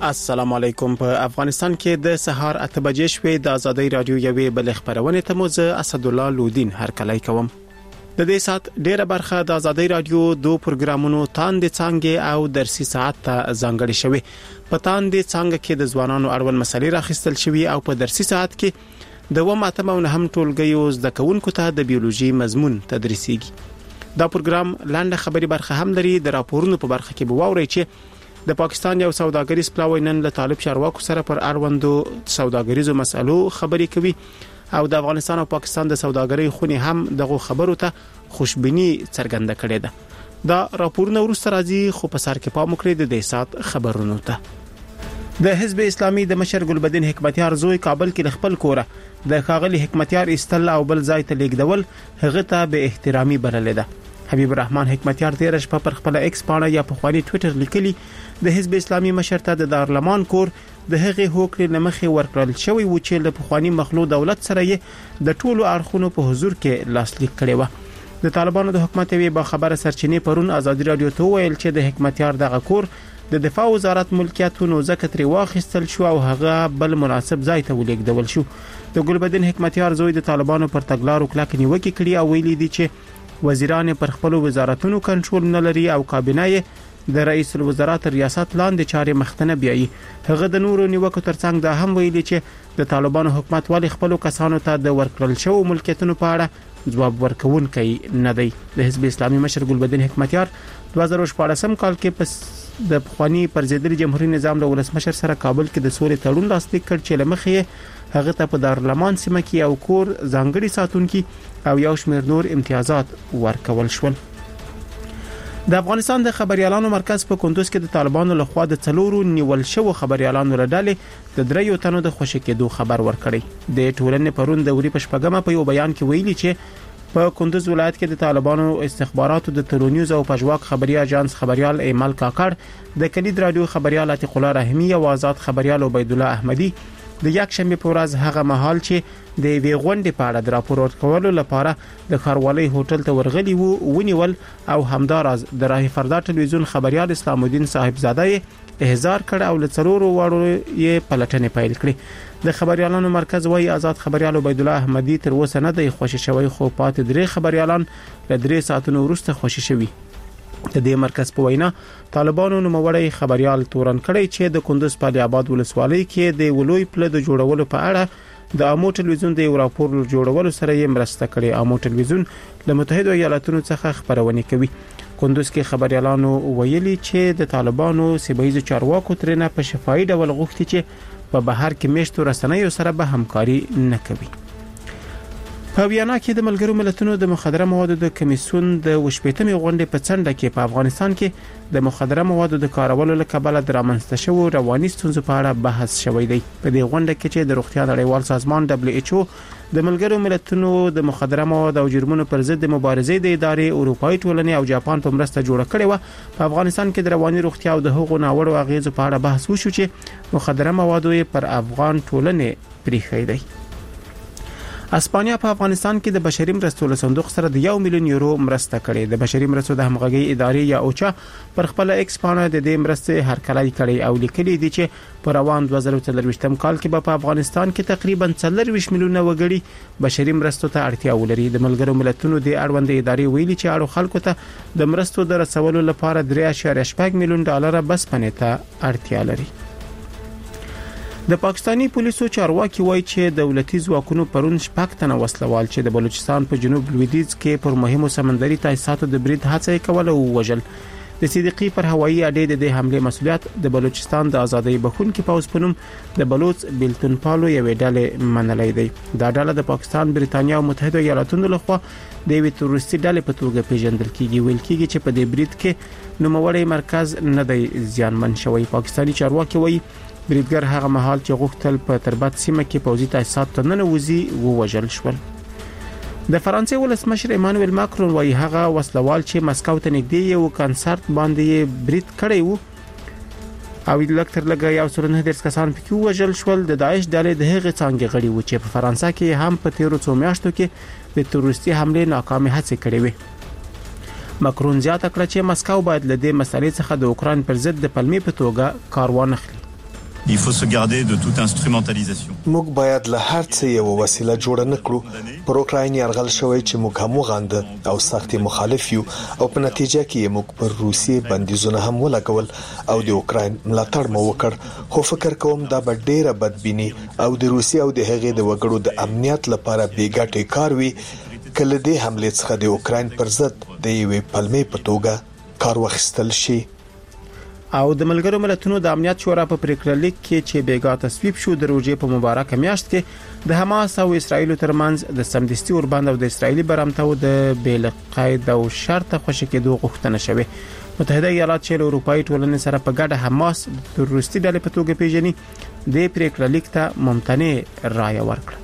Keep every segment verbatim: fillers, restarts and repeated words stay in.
السلام علیکم. په افغانستان کې د سهار اته بجې شوې د ازادۍ رادیو یوې بل خبرونه ته مو زه اسد الله لودین هرکلی کوم. د دې سات ډیره برخه د ازادۍ رادیو دوه پروګرامونو تاند څنګه او درسي ساعت ته ځانګړي شوی. په تاند څنګه کې د ځوانانو اړوند مسلې راخستل شوی او په درسي ساعت کې د ومه اتمه نه هم ټولګیو زده کوونکو ته د بیولوژي مضمون تدریسيږي. دا پروګرام لاندې خبري برخه هم لري. د راپورونو په برخه کې به ووري چې د پاکستان یو سوداګریز پلاوی نن له طالب چارواکو سره پر اړوندو سوداګریزو مسلو خبرې کوي او د افغانستان او پاکستان د سوداګرۍ خونی هم دغه خبرو ته خوشبینی څرګنده کړې ده. دا راپورونه ورسره راځي خو په سر کې پام وکړئ د دې سات خبرونو ته. د حزب اسلامي د مشر ګلبدین حکمتیار زوی کابل کې خپل کوره د ښاغلي حکمتیار استل او بل ځای ته لیږدول هغه ته به احترامي بلل ده. حبیب الرحمن حکمتیار تیر شپه پر خپل ایکس پاڼه یا په خواني ټوئیټر لیکلی د حزب اسلامي مشر ته د دارالمان کور د هغې هوکړې لمخې ورکړل شوی و چې له پخوانی مخلوق دولت سره یې د ټولو اړخونو په حضور کې لاسلیک کړي و. د طالبانو د حکومت وی با خبره سرچینې پرون ازادي رادیو ته ویل چې د حکمتیار دغه کور د دفاع وزارت ملکیتونو زکاتري واخیستل شو او هغه بل مناسب ځای ته ولیږدول شو. د ګلبدین حکمتیار زوی د طالبانو پر تګلارو کلک نیوکه کړي او ویلي دي چې وزیران پر خپل وزارتونو کنټرول نه لري او کابینه د رئیس الوزرا تر ریاست لاندې چارې مختنه بیایي. هغه د نورو نیوکو ترڅنګ دا هم ویلي چې د طالبانو حکومت والی خپل کسانو ته د ورکړل شو ملکیتونو په اړه جواب ورکوونکی نه دی. د حزب اسلامي مشر ګلبدین حکمتیار دوه زره شپږم کال کې په د پخوانی پرزیدنت جمهوریت نظام له ولسمشر سره کابل کې د سولې تړون لاسلیک کړ چې لمخې هغه ته په دارالمان سیمه کې یو کور ځانګړي ساتونکي او یو شمېر نور امتیازات ورکول شول. د افغانستان د خبريالانو مرکز په کندوز کې د طالبانو لخوا د څلورو نیول شو خبريالانو لړلې د دریو تنو د خوشی کېدو خبر ورکړی. د ټولنې پرون د وری پښپګمه په یو بیان کې ویلي چې په کندوز ولایت کې د طالبانو استخباراتو د تلونیوز او پژواک خبري اژانس خبريال ایمل کاکړ د کلید رادیو خبريال عتیق الله رحیمی او آزاد خبريال عبید الله احمدی د یک شنبه په ورځ هغه مهال چې د وی غونډې په اړه د راپور ورکولو لپاره د خاروالۍ هوټل ته ورغلي وو ونیول او همدارز د راه فردا ټلویزیون خبريال اسلام الدین صاحبزاده احضار کړ او لڅرورو وړو یې پلټنې پیل کړې. د خبريالانو مرکز وايي آزاد خبريال عبید الله احمدی تر اوسه نه دی خوشی شوی خو پاتې درې خبريالان له درې ساعتونو وروسته خوشی شوی. د دې مرکز په وینا طالبانو نوموړی خبريال تورن کړی چې د کندوز په آباد ولسوالۍ کې د ولوی پله د جوړولو په اړه د امو ټلویزیون د راپور جوړولو سره یې مرسته کړې. امو ټلویزیون له متحده ایالاتونو څخه خبرونه کوي. کندوز کې خبريالانو ویلي چې د طالبانو سیمه‌ییز چارواکو ترنه په شفاهي ډول غوښتي چې په بهر کې میشتو رسنیو سره به همکاري نه کوي. په ویانا کې د ملګرو ملتونو د مخدره موادو د کمیسیون د وشپېتمې غونډې په څنډه کې په افغانستان کې د مخدره موادو د کارولو لپاره د رامنځته شوو رواني ستونزو په اړه بحث شوی دی. په دې غونډه کې چې د روغتیا نړیوال سازمان دبليو ایچ او د ملګرو ملتونو د مخدره موادو او جرمونو پر ضد مبارزې د ادارې اروپאי ټولنې او جاپان په مرسته جوړه کړې و. په افغانستان کې د رواني روغتیا او د حقوقو ناوړو اغیزو په اړه بحث وشو چې مخدره موادو پر افغان ټولنې پریخي دی. اسپانیا په افغانستان کې د بشري مرستو له صندوق سره د یو میلیون یورو مرسته کړې. د بشري مرستو د همغږي ادارې یا اوچا پر خپل ایکس پاڼه د دې مرستې هرکلی کړي او لیکلي دي چې په روان دوه زره څلرويشتم کال کې په افغانستان کې تقریبا څلرويشت میلیونه وګړي بشري مرستو ته اړتیا ولري. د ملګرو ملتونو د اړوند ادارې ویلي چې اړو خلکو ته د مرستو د رسولو لپاره درې اعشاریه شپږ میلیون ډالر بس پنه ته اړتیا لري. د پاکستانی پولیسو چارواکي وایي چې دولتي ځواکونو پرون شپږ تنه وسلوال چې د بلوچستان په جنوب لویدیځ کې پر مهمو سمندري تاسیساتو د برید هڅه کوله او وژل. د صدیقي پر هوایي اډې د حمله مسولیت د بلوچستان د ازادۍ بخونکي پوز پنوم د بلوچ بیلتون پالو یوې ډلې منلې دی. دا ډله د پاکستان، بریتانیا او متحده ایالاتونو لخوا د یوې تروریستي ډلې په توګه پیژندل کیږي. ویل کیږي چې په دې برید کې نوموړی مرکز نه دی زیانمن شوی. پاکستانی چارواکي وایي بریدګر هغه مهال چې غوښتل په تربت سیمه کې پوځي تاسیسات ته ننوځي ووژل شول. د فرانسې ولسمشر ایمانوئل ماکرون وايي هغه وسلوال چې مسکو ته نږدې یو کنسرت باندې برید کړی وو او لکتر لګا یو سل نه درس کسان پکې وژل شول. د داعش ډلې د هغه څنګه غړي و چې په فرانسه کې هم په تیرو څو میاشتو کې د تروریستي حمله ناکامه هڅه کړې وي. ماکرون زیاته کړه چې مسکو باید له دې مسلې څخه د اوکران پر ضد د پلمې په توګه کار وانخلي. Il faut se garder de toute instrumentalisation. موږ باید له هر څه یو وسیله جوړ نه کړو. پر اوکراین یرغل شوی چې موږ هم وغانده او سخت مخالف یو او په نتیجه کې موږ پر روسي بندیزونه هم ولګول او د اوکراین ملاتړ مو وکړ. خو فکر کوم دا به ډیره بدبینی او د روسي او د هغې د وګړو د امنیت لپاره بیګټه کار وي کله دې حمله څخه د اوکراین پر ضد د یوې پلمې په توګه کار واخیستل شي. او د ملګرو ملتونو د امنیت شورا په پریکړه لیک کې چې بیګا تصویب شو د روزې په مبارکه میاشت کې د حماس او اسرایل ترمنځ د سمدستي اوربند او د اسرایلی برامتو د بیل قید او شرط خوشی کېدو غوښتنه شوه. متحده ایالات چې اروپאי ټولنې سره په ګډه حماس د تروریستي ډلې په توګه پیژني د پریکړه لیک ته ممتنع رائے ورکړه.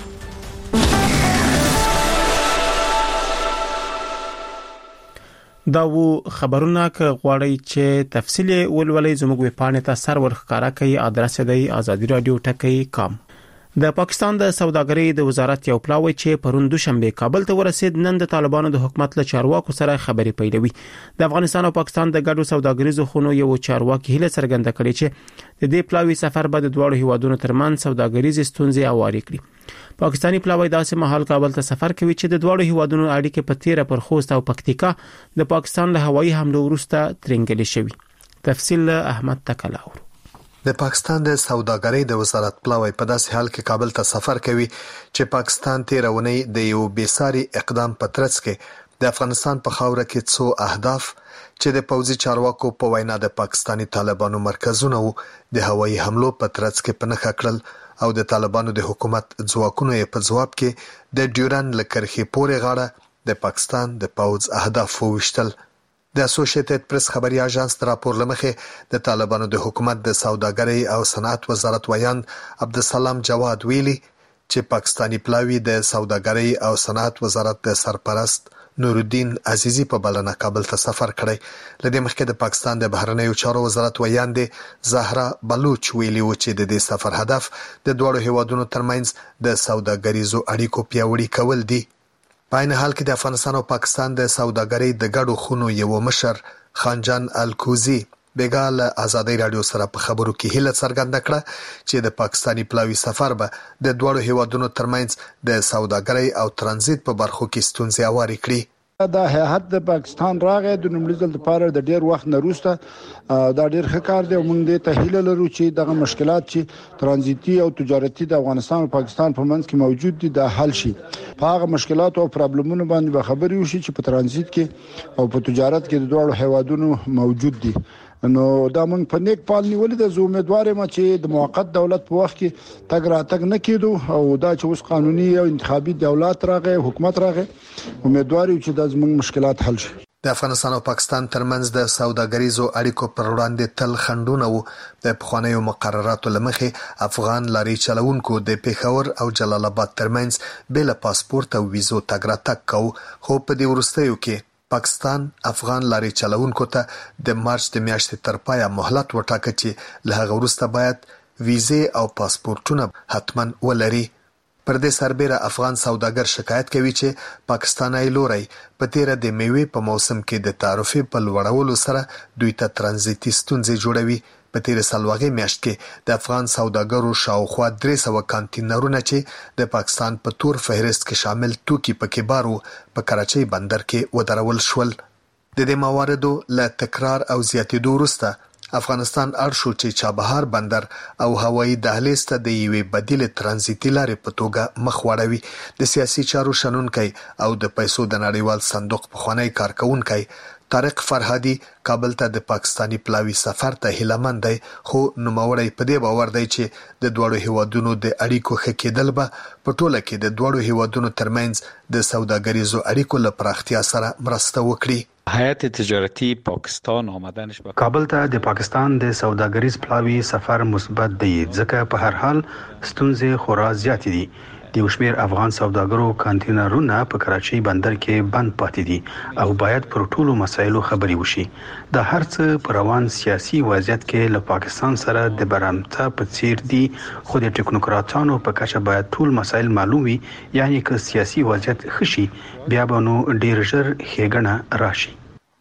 دا وو خبرونه ک غواړی چې تفصیل ولولې زموږ ویب پاڼه ته سر ورخکارا کوي ادرس دی ازادي رادیو ټکی کام. د پاکستان د سوداګرۍ د وزارت یو پلاوی چې پرون دوشنبه کابل ته ورسید نن د طالبانو د حکومت له چارواکو سره خبرې پیلوي. د افغانستان او پاکستان د ګډو سوداګریزو خونو یو چارواکي هله څرګنده کړي چې د دې پلاوی سفر به د دوه هیوادونو ترمنځ سوداګریزې ستونزې اواري کړي. پاکستانی پلاوی داسې مهال کابل ته سفر کوي چې د دوه هیوادونو اړیکې په تیره پر خوست او پکتیکا د پاکستان له هوایي حمله وروسته ترنګلې شوی. تفصیل احمد تکلاور. د پاکستان د سوداګرۍ د وزارت پلاوی په داسې حال کې کابل ته سفر کوي چې پاکستان تیرونی د یو بیساري اقدام په ترڅ کې د افغانستان په خاوره کې څو اهداف چې د پوځي چارواکو په وینا د پاکستانی طالبانو مرکزونه وو د هوایي حملو په ترڅ کې پنهخ کړل او د طالبانو د حکومت ځواکونو په جواب کې د ډیورن لکرخي پورې غاړه د پاکستان د پوځ اهداف وشتل. د اسوسییټډ پریس خبري اژانس راپور لمخې د طالبانو د حکومت د سوداګرۍ او صنعت وزارت ویان عبدالسلام جواد ویلي چې پاکستانی پلاوی د سوداګرۍ او صنعت وزارت د سرپرست نورالدین عزیزی په بلنه کابل ته سفر کړی. لدې مخکې د پاکستان د بهرنیو چارو وزارت ویان دي زهرا بلوچ ویلي و چې د دې سفر هدف د دوه هیوادونو ترمنځ د سوداګریزو اړیکو پیاوړي کول دي. په عین حال کې د افغانستان او پاکستان د سوداګرۍ د ګډو خونو یو مشر خانجان الکوزی بیګال ازادي رادیو سره په خبرو کې هله څرګنده کړه چې د پاکستانی پلاوی سفر به د دوه هیوادونو ترمنځ د سوداګرۍ او ترانزیت په برخو کې ستونزې اواري کړي. دا هیئت د پاکستان راغی د نوملي ځل لپاره د ډیر وخت نه وروسته دا ډیر ښه کار دی او موږ د تحلیل لرو چې دغه مشکلات چې ترانزیتي او تجارتي د افغانستان او پاکستان په منځ کې موجود دي د حل شي. په هغه مشکلات او پرابلمونو باندې به خبرې وشي چې په ترانزیت کې او په تجارت کې د دوه هیوادونو موجود دي. نو دا موږ په نیک پال نیولې د زو امیدوار یم چې د موقت دولت په وخت کې تګ راتګ نه کېدو او دا چې اوس قانوني او انتخابي دولت راغی حکومت راغی امیدوار یم چې د زموږ مشکلات حل شي. د افغانستان او پاکستان ترمنځ د سوداګریزو اړیکو پر وړاندې تل خنډونه وو. د پخوانیو مقرراتو لمخې افغان لاري چلوونکو د پیښور او جلال آباد ترمنځ بل پاسپورت او ویزو تګ راتګ کو خو په دې وروستیو کې پاکستان افغان لاري چلوونکو ته د مارچ د میاشتې تر پایه مهلت وټاکه چې له هغه وروسته باید ویزې او پاسپورتونه حتما ولري. پر دې سربېره افغان سوداګر شکایت کوي چې پاکستاني لوري په تیر د میوې په موسم کې د تعرفې په لوړولو سره دوی ته ترانزیتي ستونزې جوړوي. په تیر سالوغه میاشت کې د افغان سوداګرو شاوخوا درې سوه کانټینرونه چې د پاکستان په تور فهرست کې شامل توکي پکې بارو په کراچۍ بندر کې ودرول شول. د دې مواردو له تکرار او زیاتېدو وروسته افغانستان اړ شو چې چابهار بندر او هوایي دهلیز ته د یوې بدیل ترانزیتي لارې په توګه مخ واړوي. د سیاسي چارو شنونکی او د پیسو د نړیوال صندوق پخوانی کارکونکی طارق فرهادي کابل ته د پاکستانی پلاوی سفر ته هیلمند دی خو نوموړی په دې باور دی چې د دوه هیوادونو د اړیکو ښه کېدل به په ټوله کې د دوه هیوادونو ترمنځ د سوداګریزو اړیکو لپاره پراختیا سره مرسته وکړي. هیئت تجارتی پاکستان آمدنش به کابل ته د پاکستان د سوداګریز پلاوی سفر مثبت دی ځکه په هر حال ستونزې خورا زیات دي. د وشمیر افغان سوداګرو کانټینرونه په کراچۍ بندر کې بند پاتې دي او باید پر ټولو مسایلو خبري وشي. د هر څه پر روان سیاسي وضعیت کې له پاکستان سره د برابرتا په څیر دي خو د ټیکنوکراتانو په کچه باید ټول مسایل معلوم وي. یعنی که سیاسي وضعیت خشي بیا به نو ډیر ژر ښېګڼه راشي.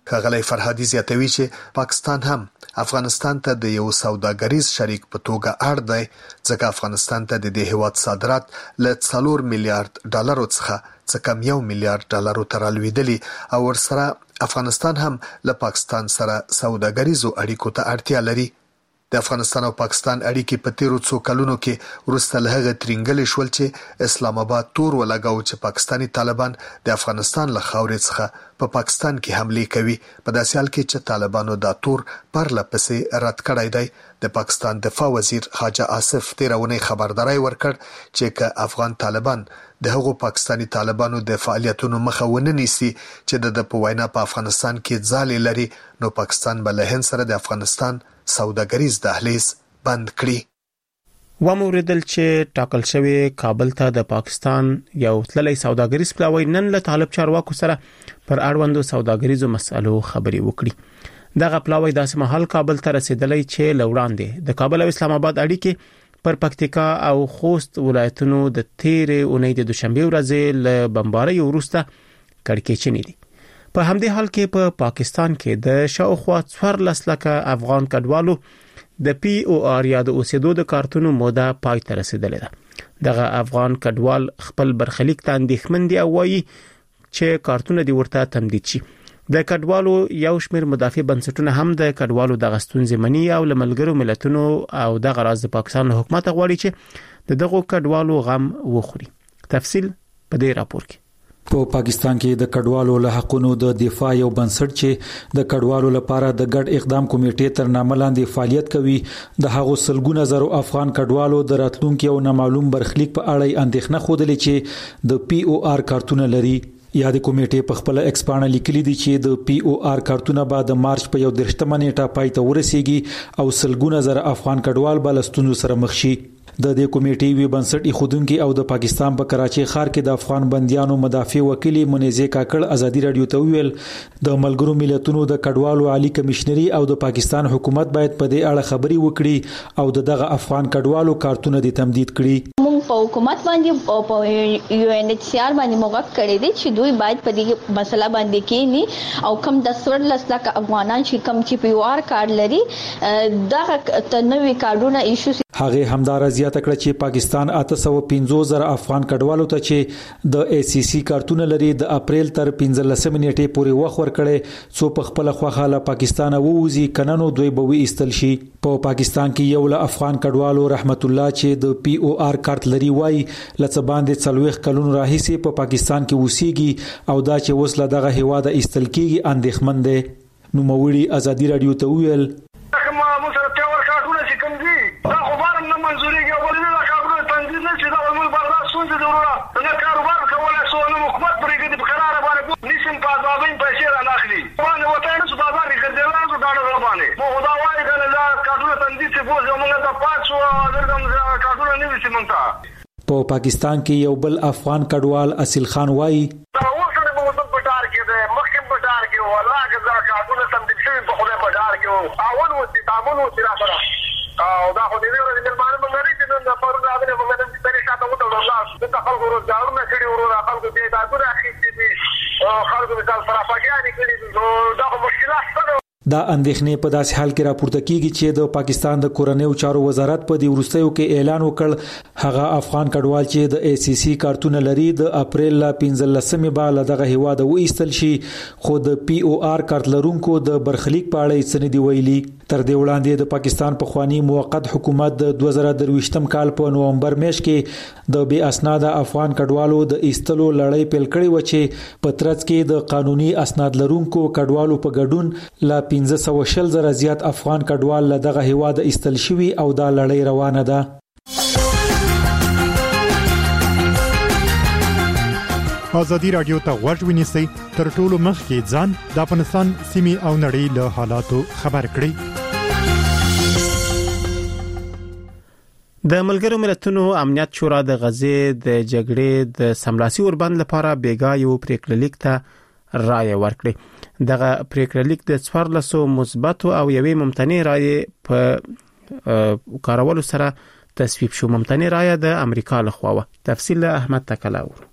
ښاغلی فرهادي زیاتوي چې پاکستان هم افغانستان ته د یو سوداګریز شریک په توګه اړ دی ځکه افغانستان ته د دې هیواد صادرات له څلور میلیارډ ډالرو څخه څه کم یو میلیارډ ډالرو ته رالوېدلي او ورسره افغانستان هم له پاکستان سره سوداګریزو اړیکو ته اړتیا لري. د افغانستان او پاکستان اړیکې په تیرو څو کلونو کې وروسته له هغه ترینګلې شول چې اسلام آباد تور ولګاو چې پاکستانی طالبان د افغانستان له خاورې څخه په پاکستان کې حمله کوي. په داسې حال کې چې طالبانو دا تور پرله پسې رد کړی دی. د پاکستان دفاع وزیر خواجه آصف تیرونی خبرداري ورکړ چې که افغان طالبان د هغو پاکستانی طالبانو د فعالیتونو مخه ونه نیسي چې د په وینا په افغانستان کې ځالې لري نو پاکستان به له هند سره د افغانستان سوداګریز دهلیز بند کړي. وموردل چې ټاکل شوی کابل ته د پاکستان یو تللی سوداګریز پلاوی نن له طالب چارواکو سره پر اړوندو سوداګریزو مسالو خبري وکړي. دغه پلاوی داسې مهال کابل ته رسیدلی چې لوړاندې د کابل او اسلام آباد اړیکې پر پکتیکا او خوست ولایتونو د تیرې اونۍ د دوشنبه ورځې له بمبارۍ وروسته کړکېچنې دي. په همدې حال کې په پا پاکستان کې د شاوخوا څوارلس لکه افغان کډوالو د پی او آر یا د اوسېدو د کارتونو موده پای ته رسیدلې ده. دغه افغان کډوال خپل برخلیک ته اندېښمن دي او وایي چې کارتونه دي ورته تمدید شي. د کډوالو یو شمېر مدافع بنسټونه هم د کډوالو د غستونځ منی او لملګرو ملتونو او د غراز د پاکستان حکومت غواړي چې د دغه کډوالو غم وخوري. تفصیل په دې راپور کې. په پاکستان کې د کډوالو له حقونو د دفاع یو بنسټ چې د کډوالو لپاره د ګډ اقدام کمیټې تر نامه لاندې فعالیت کوي د هغو سلګونه زرو افغان کډوالو د راتلونکو او نامعلوم برخلیک په اړه اندېښنه خوده چې د پی او آر کارتونه لري. یا د کمیټې په خپل ایکسپانه لیکلي دي چې د پی او آر کارتونه به د مارچ په یو درشتمه نیټه پای ته ورسیږي او سلګونه زره افغان کډوال به له ستونزو سره مخ شي. د دې کمیټې وی بنسټ ایښودونکو او د پاکستان په کراچي ښار کې د افغان بنديانو مدافع وکیل منیزه کاکړ ازادي رادیو ته ویل د ملګرو ملتونو د کډوالو عالی کمشنري او د پاکستان حکومت باید په دې اړه خبري وکړي او دغه افغان کډوالو کارتونه دي تمدید کړي. په حکومت باندې او په یو ان ایچ سی آر باندې موږ کړی دي چې دوی باید په دې مسله باندې کېني او کم د څوارلس لکه افغانان چې کم چې پی او آر کارت لري دغه تنوي کارتونه ایشو. هغه همدار زیاته کړه چې پاکستان اته سوه پنځوس زره افغان کډوالو ته چې د ای سی سی کارتونه لري د اپریل تر پنځلسمې نیټې پورې وخت ورکړي څو په خپل خوخه له پاکستان ووزي کننو دوی به وي استل شي. په پاکستان کې یو له افغان کډوالو رحمت الله چې د پی او آر کارت لري وای لڅ باندې څلويخ کلونو راهیسي په پاکستان کې وسیږي او دا چې وسله دغه هواده استل کیږي اندېښمن دي. نو موړي ازادي رادیو ته ویل په پاکستان کې یو بل افغان کډوال اصل خان وای او دا خو دې ورځې د باندې مونږ لري چې نن په ورځ باندې مونږ د تاریخ ته وته د خلکو روزګارونه کړي ورو خلکو دې دا ټول اخیستي دي او خلکو مثال پراپاګاندا کړي نو دا مشکلات سره دا اندېښنې په داسې حال کې راپورته کیږي چې د پاکستان د کورنیو چارو وزارت په دې وروستیو کې اعلان وکړ هغه افغان کډوال چې د ای سی سی کارتونه لري د اپریل ل پنځلسمې به دغه هواده و ایستل شي خو د پی او آر کارت لرونکو د برخلیک په اړه څه نه دی ویلي. تر دې وړاندې د پاکستان په خوانی موقت حکومت د دوه زره درویشتم کال په نومبر میاشت کې د بې اسناد افغان کډوالو د ایستلو لړۍ پیل کړې و چې په ترڅ کې د قانوني اسناد لرونکو کډوالو په ګډون ل پنځه سوه شل زره زیات افغان کډوال له دغه هواده ایستل شوي او دا لړۍ روانه ده. ازادي رادیو ته غوږ ونیسئ تر ټولو مخکې ځان د افغانستان سیمې او نړۍ له حالاتو خبر کړئ. د ملګرو ملتونو امنیت شورا د غزې د جګړې د سملاسي اوربند لپاره بیګا یو پریکړه لیک ته رائے ورکړي. دغه پریکړه لیک د څوارلسو مثبت او یوې ممتنع رائے په کارولو سره تصویب شو. ممتنع رائے د امریکا لخوا و. تفصیل احمد تکلاور.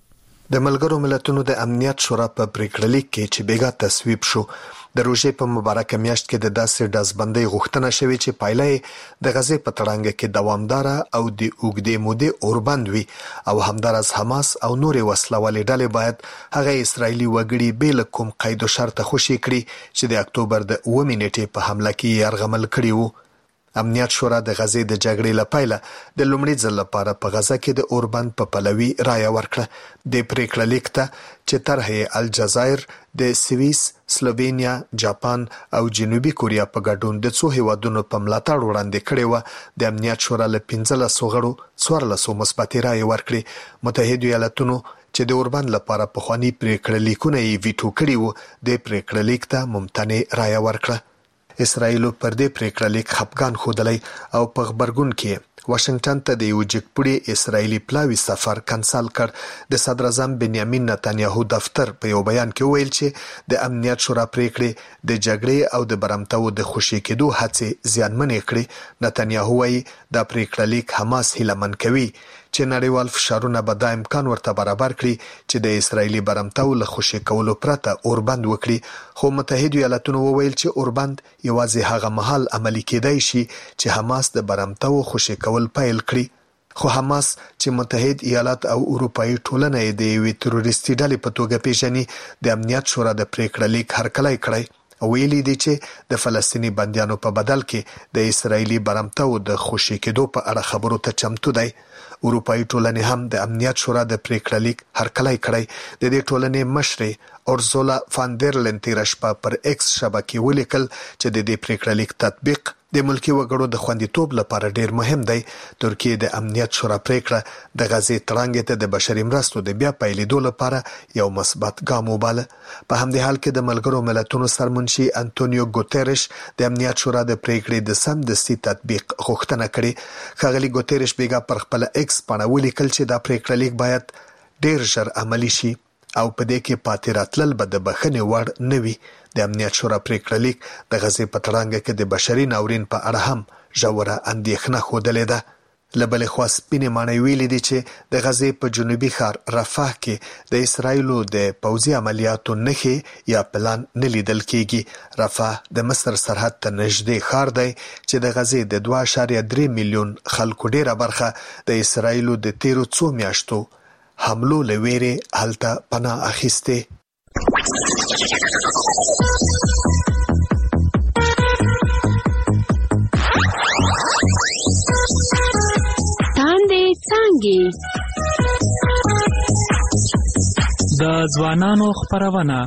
د ملګرو ملتونو د امنیت شورا په پریکړه لیک کې چې بیګا تصویب شو د روژې په مبارکه میاشت کې د داسې ډزبندۍ غوښتنه شوې چې پایله د غزې په تړانګه کې دوامداره او د اوږدې مودې اوربند وي او همدارس حماس او نورې وسلوالې ډلې باید هغه اسرایلي وګړي بې له کوم قید و شرطه خوشي کړي چې د اکتوبر د اوومې نیټې په حمله کې یې یرغمل کړي وو. امنیت شورا د غزې د جګړې لپاره د لومړي ځل لپاره په غزه کې د اوربند په پلوي رایه ورکړه. د پریکړه لیک ته چې طرحه الجزایر، د سویس، سلووینیا، جاپان او جنوبي کوریا په ګډون د څو هیوادونو په ملاتړ وړاندې کړې و، د امنیت شورا له پنځلسو غړو څوارلسو مثبتې رایې ورکړې. متحده ایالاتونو چې د اوربند لپاره پخواني پریکړه لیکونه یې ویټو کړي وو، د پریکړه لیک ته ممتنع رایه ورکړه. اسرائیل پر دې پریکړه لیک خپګان ښودلی او په خبرګون کې واشنگټن ته د یو جګپوړي اسرائیلي پلاوي سفر کنسل کړ. د صدر اعظم بنیامین نتنیاهو دفتر په یو بیان کې ویل چې د امنیت شورا پریکړې د جګړې او د برمتو د خوشي کېدو هڅې زیانمنې کړې. نتنیاهو وايي دا پریکړه لیک حماس هیلمن کوي چې نړیوال فشارونه به دا امکان ورته برابر کړي چې د اسرایلی برمتو له خوشي کولو پرته اوربند وکړي. خو متحده ایالاتونو وویل چې اوربند یوازې هغه مهال عملی کېدای شي چې حماس د برمتو خوشي کول پیل کړي. خو حماس چې متحد ایالات او اروپאי ټولنه یې د یوې تروریستي ډلې په توګه پیژني، د امنیت شورا د پریکړه لیک هرکلی کړی او ویلي دی چې د فلسطینی بندیانو په بدل کې د اسرایلی برمتو د خوشي کېدو په اړه خبرو ته چمتو دی. اروپאי ټولنې هم د امنیت شورا د پریکړه لیک هرکلی کړی. د دې ټولنې مشرې اورزولا فاندرلن تیره شپه پر ایکس شبکې ولیکل چې د دې پریکړه لیک تطبیق د ملکی وګړو د خوندیتوب لپاره ډیر مهم دی. ترکیه د امنیت شورا پریکړه د غزې تړانګې ته د بشري مرستو د بیا پیلېدو لپاره یو مثبت ګام وباله. په همدې حال کې د ملګرو ملتونو سرمنشي انټونیو ګوتریش د امنیت شورا د پریکړې د سمدستي تطبیق غوښتنه کړې. ښاغلي ګوتریش بیګا پر خپل ایکس پاڼه ولیکل چې دا پریکړه لیک باید ډیر ژر عملی شي او په دې کې پاتې راتلل به د بخښنې وړ نه وي. د امنیت شورا پریکړه لیک د غزې په تړانګه کې د بشري ناورین په اړه هم ژوره اندېښنه ښودلې ده. له بلې خوا سپینې ماڼۍ ویلي دي چې د غزې په جنوبي ښار رفح کې د اسرایلو د پوځي عملیاتو نښې یا پلان نه لیدل کېږي. رفح د مصر سرحد ته نږدې ښار دی چې د غزې د دوه اعشاریه درې میلیون خلکو ډیره برخه د اسرایلو د تیرو څو میاشتو حملو له ویرې هلته پناه اخیستې. د ځوانانو خپرونه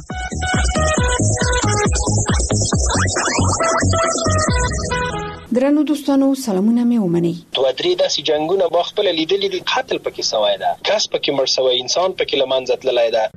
درنو دوستانو سلامونه مې ومنئ. دوه درې داسې جنگونه ما خپل لیدلې دي، قتل پکې سوی ده، کس پکې مړ سوی، انسان پکې له منځه تللی ده.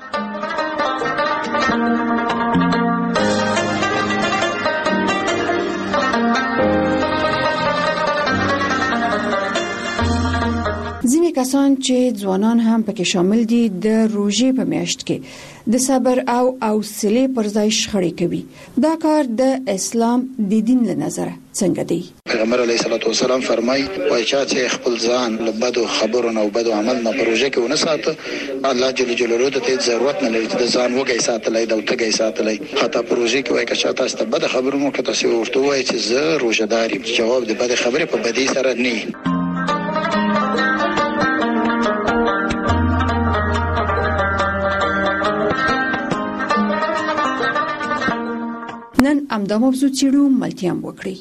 ځینې کسان چې ځوانان هم پکې شامل دي د روژې په میاشت کې د صبر او حوصله پر ځای شخړې کوي. دا کار د اسلام د دین له نظره څنګه دی؟ پیغمبر علیه الصلاۃ والسلام فرمایي وای چې خپل ځان له بدو خبرو او بدو عمل نه پروژه کې ونه ساته، الله جل جلاله ته ضرورت نه لري چې د ځان وګي ساتلای دا وتګي ساتلای. حتی پروژه کې وای چې تاسو ته بد خبرو مو کته سی ورته وای چې زه روزدار یم. جواب د بد خبرې په بدی سره نه. نن امدا موضوع چیرو ملتيام وکړي.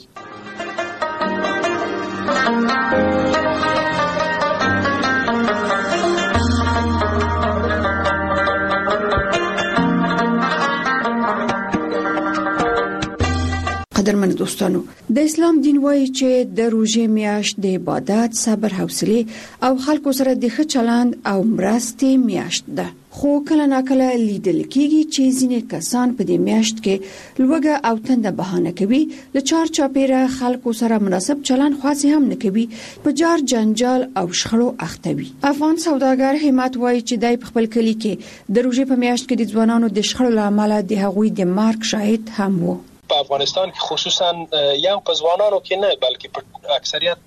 قدرمن دوستانو، د اسلام دین وایي چې د روزې میاشت د عبادت، صبر، حوصله او خلکو سره د ښه چلند او مرستې میاشت ده. خو کله ناکله لیدل کېږي چې ځینې کسان په دې میاشت کې لوږه او تنده بهانه کوي، له چار چاپیره خلکو سره مناسب چلند خاصه هم نه کوي، په جار جنجال او شخړو اخته وي. افغان سوداګر همت وایي چې دای په خپل کلی کې د روزې په میاشت کې د ځوانانو د شخړو لامل د هغوی د مرګ شاهد هم وو. په افغانستان کې خصوصا یو په ځوانانو کې نه بلکې په اکثریت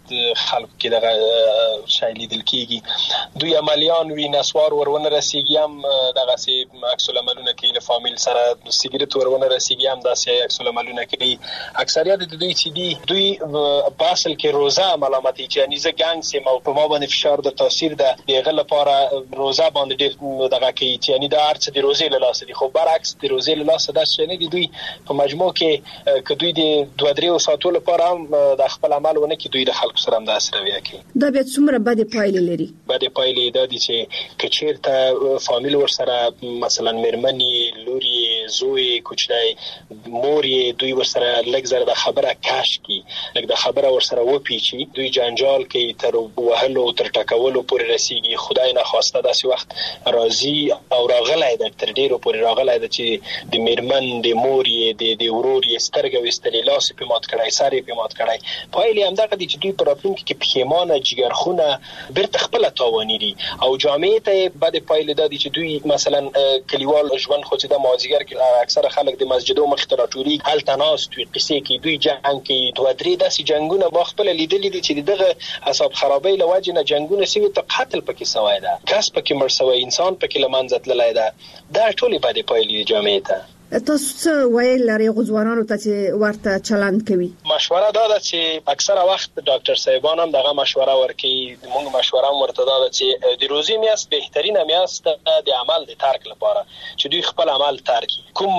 خلکو کې دغه شای لیدل کېږي. دوی عملیان وي نسوار ورونه رسیږي هم دغه سي عکس العملونه کوي له فامیل سره سیګریټ ورونه رسیږي هم داسې عکس العملونه کوي. اکثریت د دوی چې دي دوی په اصل کې روزه ملامتي چې یعنی زه ګنګ سم او په ما باندې فشار د تاثیر د دغه لپاره روزه باندې ډېر دغه کوي چې یعنی د ارڅ د روزې له لاسه دي. خو برعکس د روزې له لاسه دا څه نه دي. دوی په مجموع کې ک دوی د دوه درې ساعتو لپاره هم د خپل عمل ونه کې دوی د خلکو سره هم د اسروي کوي. دا به څومره بده پایلې لري؟ بده پایلې دا دي چې کچیرته فامیل ور سره مثلا مرمنې لوري زوی کوچنی موري دوی ور سره لږ زره د خبره کاش کی لږ د خبره ور سره وپیچي دوی جنجال کوي تر وهلو تر ټکولو پورې رسیږي. خدای نه خواسته داسې وخت راځي او راغلای د تر ډیرو پورې راغلای د چې د مرمن د موري د د وروري سترګې وستلې لاس په مات کړای ساري په مات کړای. پایلې هم دغه دي چې دوی پر راتلونکي کې پښیمانه جګرخونه بیرته خپل توانې دي او جامعې ته بعد پایلې د دي چې دوی مثلا کلیوال ژوند خو چې د مازیګر کې اکثره خلک د مسجدو مخ ته راټولي هل تناس توی قصې کې دوی جنگ کې دوه درې داسې جنگونه با خپل لیدلې دي چې دغه حساب خرابې لوجه نه جنگونه سوي ته قتل پکې سوای ده کس پکې مړ سوی انسان پکې لمنځه تللی ده. دا ټولې بعد پایلې جامعې ته. تاسو څه وایي لري غوځوانانو ته چې ورته چلند کوي؟ مشوره دا ده چې اکثره وخت ډاکټر صاحبان هم دغه مشوره ورکوي. موږ مشوره ورته دا ده چې د روزي میاست بهترینه میاست د عمل د ترک لپاره چې دوی خپل عمل ترک کوم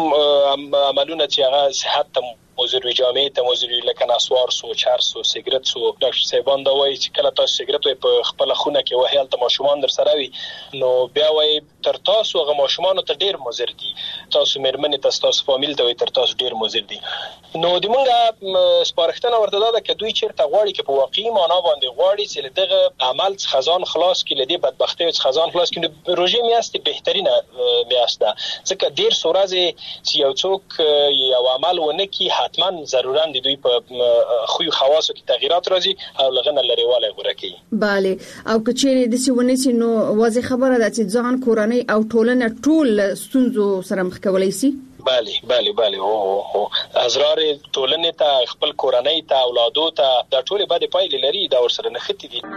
عملونه چې هغه صحت ته موزروی جامعه ته موزروی لکه نسوار سو چرس سو سیګریټ سو ډاکټر صاحبان دا وایي چې کله تاسو سیګریټ په خپل خونه کې وهي الته ماشومان در سره وي نو بیا وایي تر تاسو هغه ماشومان ته ډیر مضر دي. تاسو مېرمنې تاسو تاسو فامیل ته وایي تر تاسو ډیر مضر دي. نو د موږ سپارښتنه ورته ده چې دوی چیرته غواړي چې په واقعي معنا باندې غواړي چې دغه عمل خزان خلاص کړي لدی بدبختی خزان خلاص کړي. روزي میاست بهترینه میاست ده ځکه ډیر سورازه چې یو څوک یو عمل ونه کی حتما ضرورا د دوی په خو خواصو کې تغیرات راځي او لغنه لريواله غوړه کوي. bale او کچېره د سیونه چې نو واضح خبره ده چې ځان کورنۍ او ټولنه ټول ستونزو سره مخ کولای شي. bale bale bale او او ازرار ټولنې ته خپل کورنۍ ته اولادو ته دا ټول باندې پایلې لري دا ورسره نختی دي.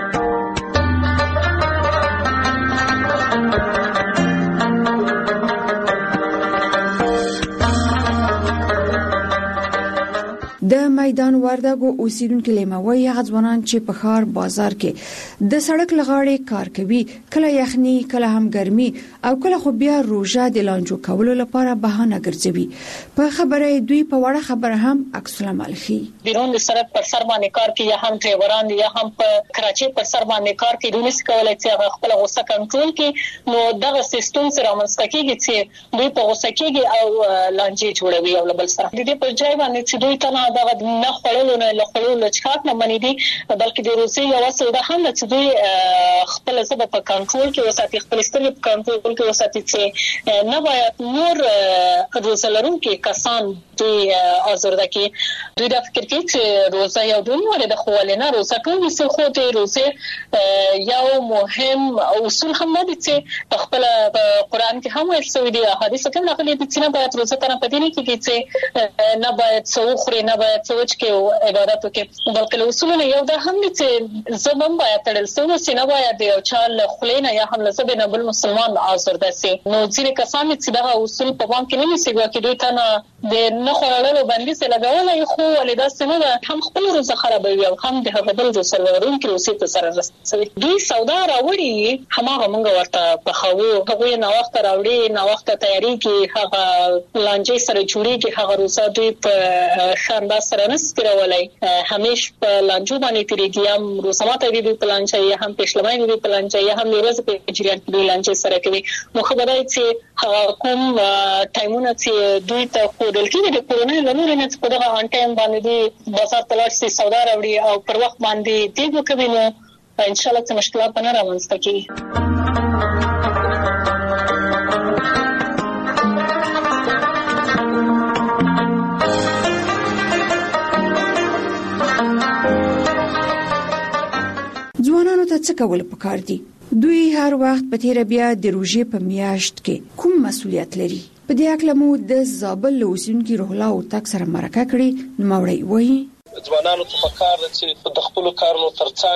د میدان وردګو اوسیدونکو لیموي غځوانان چې په خار بازار کې د سړک لغاړې کار کوي کله یخني کله هم ګرمي او کله خو بیا روزه د لانجو کولو لپاره بهانه ګرځوي. په خبره دوی په وړه خبره هم عکس العمل خي. بیرون د سړک پر سر باندې کار کوي یا هم ډرایوران یا هم په کراچي پر سر باندې کار کوي دوی نس کولای چې خپل غوسه کنټرول کړي. نو دغه سیستم سره منځ کېږي چې دوی په غوسه کېږي او لانجې جوړوي او بل سره د دې پر ځای باندې چې دوی ته دا نه خړلو نه لخړلو چاک نه منې دي بلکې د روسي یو اصل ده هم چې دوی خپل ځب په کنټرول کې وساتي خپل سترګې په کنټرول کې وساتي چې نه باید نور روزلرون کې کسان دوی آزرده کې دوی د فکر کې چې روزه یو ډول د خوالې نه روزه ټول څه خو د روزه یو مهم اصول هم دي چې خپل قرآن کې هم ویل شوی دی حدیث کې راغلي دي چې نه باید روزه تر په دې کې چې نه باید څو خوري نه باید سوچ کې او عبادت وکړي بلکې اصولونه یو ده هم چې زبم باید تړل سوي چې نه باید یو چال خلینا یا هم لزبه نه بل مسلمان آزرده سي. نو ځینې کسان چې دا اصول په وان کې نه نیسي چې دوی ته نه د نه خورلو باندې څه لګول خو ولدا سمه هم خپل روزه خرابوي او هم د هغه بل سرورون کې اوسې ته سره رسوي. دوی سودا راوړي همغه مونږ ورته په خو هغه نه وخت راوړي نه وخت تیاری کې هغه لانجې سره جوړيږي هغه روزه دوی په شاندار سره نسترولای همیش په لانجو باندې تیریږي هم روسماته دی په لانجه یا هم پښلمای دی په لانجه یا هم ورځ په جریان کې لانجه سره کوي. نو خبره چې کوم ټایمونه چې دوی ته خودل کې د کورونو لمر نه په دغه ان ټایم باندې دی بازار تلاش سي سودا راوړي او پر وخت باندې دی کوي نو ان شاء الله چې مشکلات نه راوځي کی. ځوانانو ته څه کول پکار دي؟ دوی هر وخت په تیر بیا د روزې په میاشت کې کوم مسؤلیت لري؟ په دې اړه مو د زابل اوسیدونکو روح الله او تک سره مرکه کړې نو موري وایي ځوانانو ته پکار دي چې د خپل کارونو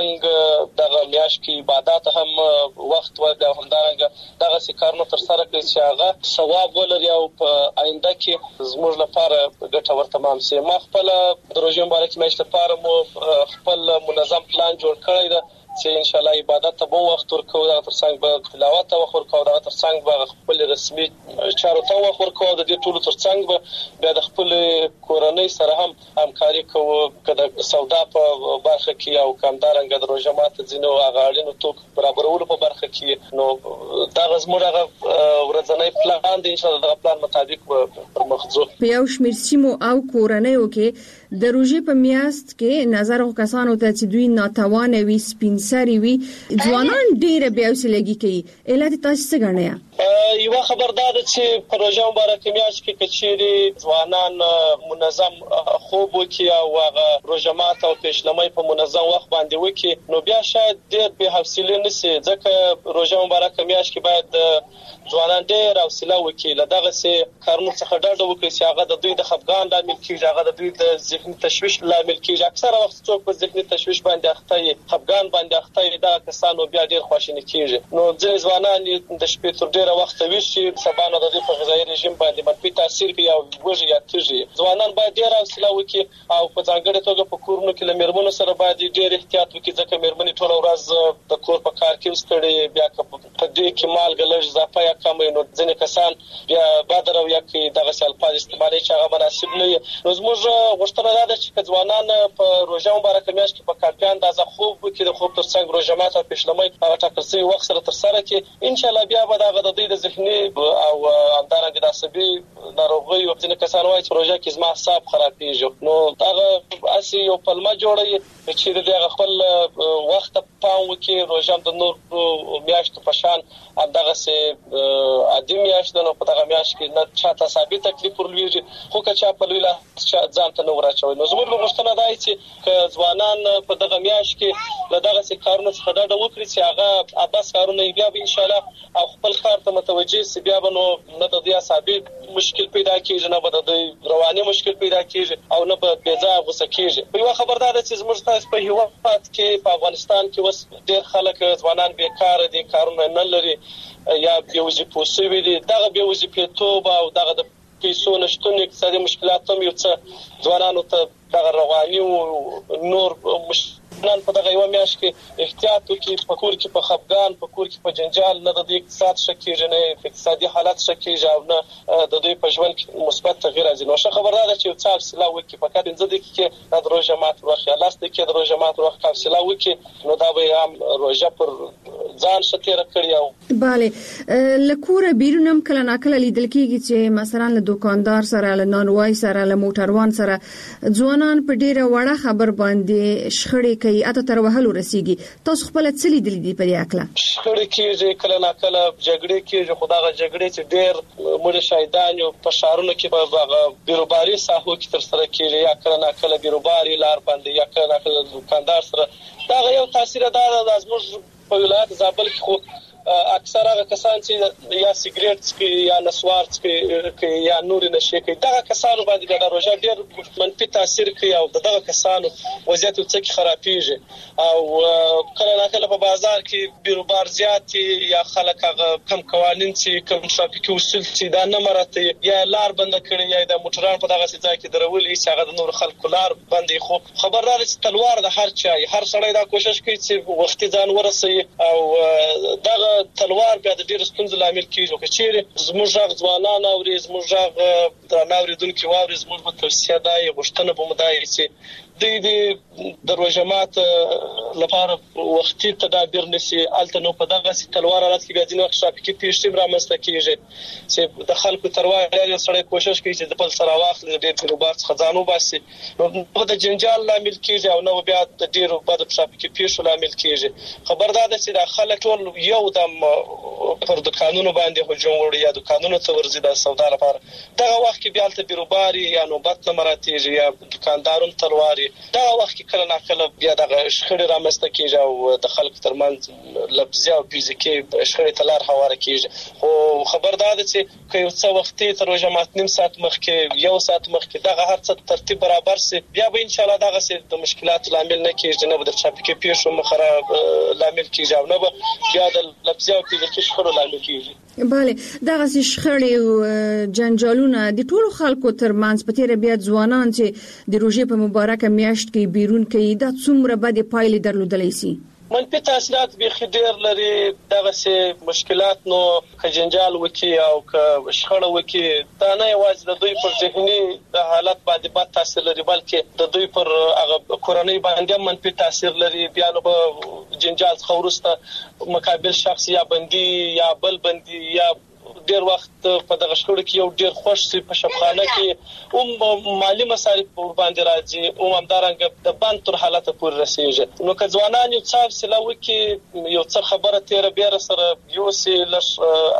ترڅنګ دغه میاشت کې عبادت هم وخت ورکړي او همدارنګه دغه سکارونو تر سره کړي چې هغه ثواب ولري او په آینده کې زموږ لپاره ګټور تمام شي. ما خپل د روژې مبارکې میاشتې لپاره مو خپل منظم پلان جوړ کړی دی چې ان شاء الله عبادت ته به وخت ورکوو، دا ترڅنګ به تلاوت ته وخت ورکوو، دا ترڅنګ به خپل رسمي چارو ته وخت ورکوو، د دې ټولو ترڅنګ به بیا د خپل کورنۍ سره هم همکاري کوو کله سودا په برخه کې او کمدارنګ د روژه ماته ځینو هغه اړینو توکو برابرولو په برخه کې. نو دا زموږ هغه ورځنی پلان دی، ان شاء الله دغه پلان مطابق پر مخ ځو. په یو شمېر سیمو او کورنیو کې د روژې په میاشت کې نظر او کسانو ته چې دوی ناتوانه وي سپین سری وي ځوانان ډېر بیا وسلګي کوي. علت تاسو څه غواړئ؟ یو خبردار چې په روژه مبارکه میاشت کې کچېری ځوانان منظم خوب وکړي او هغه روژه ماته او پېشلمۍ په منظم وخت باندې وکړي نو بیا شاید ډېر به حوصله نشي، ځکه روژه مبارکه میاشت کې باید ځوانان ډېر حوصله وکړي له دغه څه کارونو څخه ډډه وکړي چې هغه د دوی د خفګان لامل کیږي، هغه د دوی د ذهني تشویش لامل کیږي. اکثره وخت څوک په ذهني تشویش باندې اخته وي، خفګان باندې اخته وي، دا کسانو بیا ډېر خواشیني کیږي. نو ځینې ځوانان د شپې تر ډېره وخت ویشي، سبا نه د دوی په غذایي رژیم باندې منفي تاثیر کوي او وږي یا تږي. ځوانان باید ډېر حوصله وکړي او په ځانګړې توګه په کورونو کې له مېرمنو سره باید ډېر احتیاط وکړي، ځکه مېرمنې ټوله ورځ د کور په کار کې ستړي، بیا په دې کې مالګه لږ اضافه یا کم نو ځینې کسان بیا بد رویه کوي، دغسې الفاظ استعمالوي چې هغه مناسب نه وي. نو زموږ غوښتنه دا ده چې که ځوانان په روژه مبارکه میاشت کې په کافي اندازه خوب وکړي، د خوب ترڅنګ روژه ماته او پېشلمۍ هغه ټاکل شوي وخت سره ترسره کړي، انشاءالله بیا به دغه د دوی د ذهني او همدارنګه د عصبي ناروغیو ځینې کسان وایي چې روژه کې زما اعصاب خرابېږي، نو دغه هسې یو پلمه جوړوي چې د هغه خپل وخت ته پام وکړي. روژه هم د نورو میاشتو په شان همدغسې عادي میاشت ده، نو په دغه میاشت کې نه چاته ثابت تکلیف ورلوېږي، خو که چا په لوی لاس ځان ته نه وراچوي. نو زموږ غوښتنه دا چې که ځوانان په دغه میاشت کې له دغسې کارونو څخه ډډه وکړي چې هغه عبث کارونه یې بیا به انشاءالله او خپل کار ته متوجه شي، بیا به نو نه د دوی اعصابي مشکل پیدا کېږي، نه به د دوی رواني مشکل پیدا کېږي او نه به بې ځایه غوسه کېږي. په یوه خبر دا ده چې زموږ تاسو په هېواد کې په افغانستان کې اوس ډېر خلک ځوانان بېکاره دي، کارونه نه لري یا بې وظیفو شوي دي. دغه بې وظیفېتوب او دغه د پیسو نشتون اقتصادي مشکلات هم یو څه ځوانانو ته دغه رواني او نور مشکلات په دغه یو میاشت کې احتیاط وکړي، په کور کې په خفګان، په کور کې په جنجال نه د دوی اقتصاد ښه کېږي، نه اقتصادي حالت ښه کېږي او نه د دوی په ژوند کې مثبت تغییر راځي. نو ښه خبر دا ده چې یو څه حوصله وکړي، فقط پنځه دقیقې د روژه ماتې وخت یا لس دقیقې د روژه ماتې وخت حوصله وکړي، نو دا به هم روژه پر ځان ښه تېره کړي. او بله له کوره بیرون هم کله ناکله لیدل کېږي چې مثلا له دوکاندار سره، له نانوای سره، له موټروان سره ځوانان په ډېره وړه خبر باندې شخړې کوي، اته تر وهلو رسیږي. تاسو خپل څه لیدلي دي په دې اړه؟ شخړې کېږي، کله ناکله جګړې کېږي، خو دغه جګړې چې ډېر موږ شاهدان یو په ښارونو کې په هغه بیروباري ساحو کې ترسره کېږي، یا کله ناکله بیروباري لار باندې، یا کله ناکله دوکاندار سره. دغه یو تاثیر دا ده زموږ په ولایت زابل کې، خو اکثر هغه کسان چې یا سیګریټ څکي یا نسوار څکي یا نور نشي کوي، دغه کسانو باندې د روژه ډېر منفي تاثیر کوي او دغه کسانو وضعیت څخه خرابېږي. او کله ناکله په بازار کې بیروبار زیات یا خلک هغه کم قوانین چې کم ټرافیکي اصول چې دا نه مراته یا لار بند کړي یا د موټران په دغه ځای کې درولي چې هغه د نور خلکو لار بندي. خو خبردار چې تلوار د هر چا هر سړی دا کوشش کوي چې وختي ځان ورسوي او دغه تلوار بیا د ډېر ستونزو لامل کېږي. که چیرې زموږ غږ ځوانان اوري، زموږ غږ درانه اورېدونکي واوري، زموږ به توصیه دا وي، غوښتنه به مو دا وي چې دوی د روژه ماته لپاره وختي تدابیر نیسي. هلته نو په دغسې تلوار حالت کې بیا ځینې وخت ټرافیکي پیښې هم رامنځته کېږي چې د خلکو تروار یو سړی کوشش کوي چې د بل سره واخلي، د ډېر بیروبار څخه ځان وباسي، نو د جنجال لامل کېږي او نه بیا د ډېرو بدو ټرافیکي پیښو لامل کېږي. خبردار ده چې دا خلک ټول یو دم پر دوکانونو باندې هجوم وړي یا دوکانونو ته ورځي د سودا لپاره. دغه وخت کې بیا هلته بیروباري یا نوبت نه مراتېږي یا دوکاندارون تلواري کیږي دا وخت کې کله ناکله بیا د شخړې رامنځته کیږي او د خلکو ترمنځ لفظي او فزیکي شخړې تلار هواره کیږي خو خبردار ده چې که یو څه وختي تر روژه مات نیم ساعت مخکې یو ساعت مخکې دغه هر څه ترتیب برابر سي بیا به ان شاء الله دغه سي د مشکلات لامل نه کیږي نه به د ټرافیکي پیښو مخره لامل کیږي او نه به بیا د لفظي او فزیکي شخړو لامل کیږي. بله دغه شخړې او جنجالونه د ټولو خلکو ترمنځ په تیر بیا ځوانان چې د روژې په مبارکه میاشت کې بیرون کوي دا څومره بد پایلې درلودلی سي. منفي تاثیرات به خډیر لري دغه سي مشکلات نو که جنجال وکي او که شخړه وکي دا نه یوازې د دوی پر ذهني د حالت باندې بد تاثیر لري بلکې د دوی پر هغه کورنۍ باندې منفي تاثیر لري بیا نو به جنجال څخه وروسته مقابل شخص یا بندي یا بل بندي یا ډیر وخت په دغه شخړو کې یو ډیر خوش سي په شپخانه کې او مالی مصارف باندې راځي او همدارنګه د بند تر حالت پورې رسیږي نو که ځوانان یو څه سلاوي کې یو څه خبره تیر بیر سره یو سي لش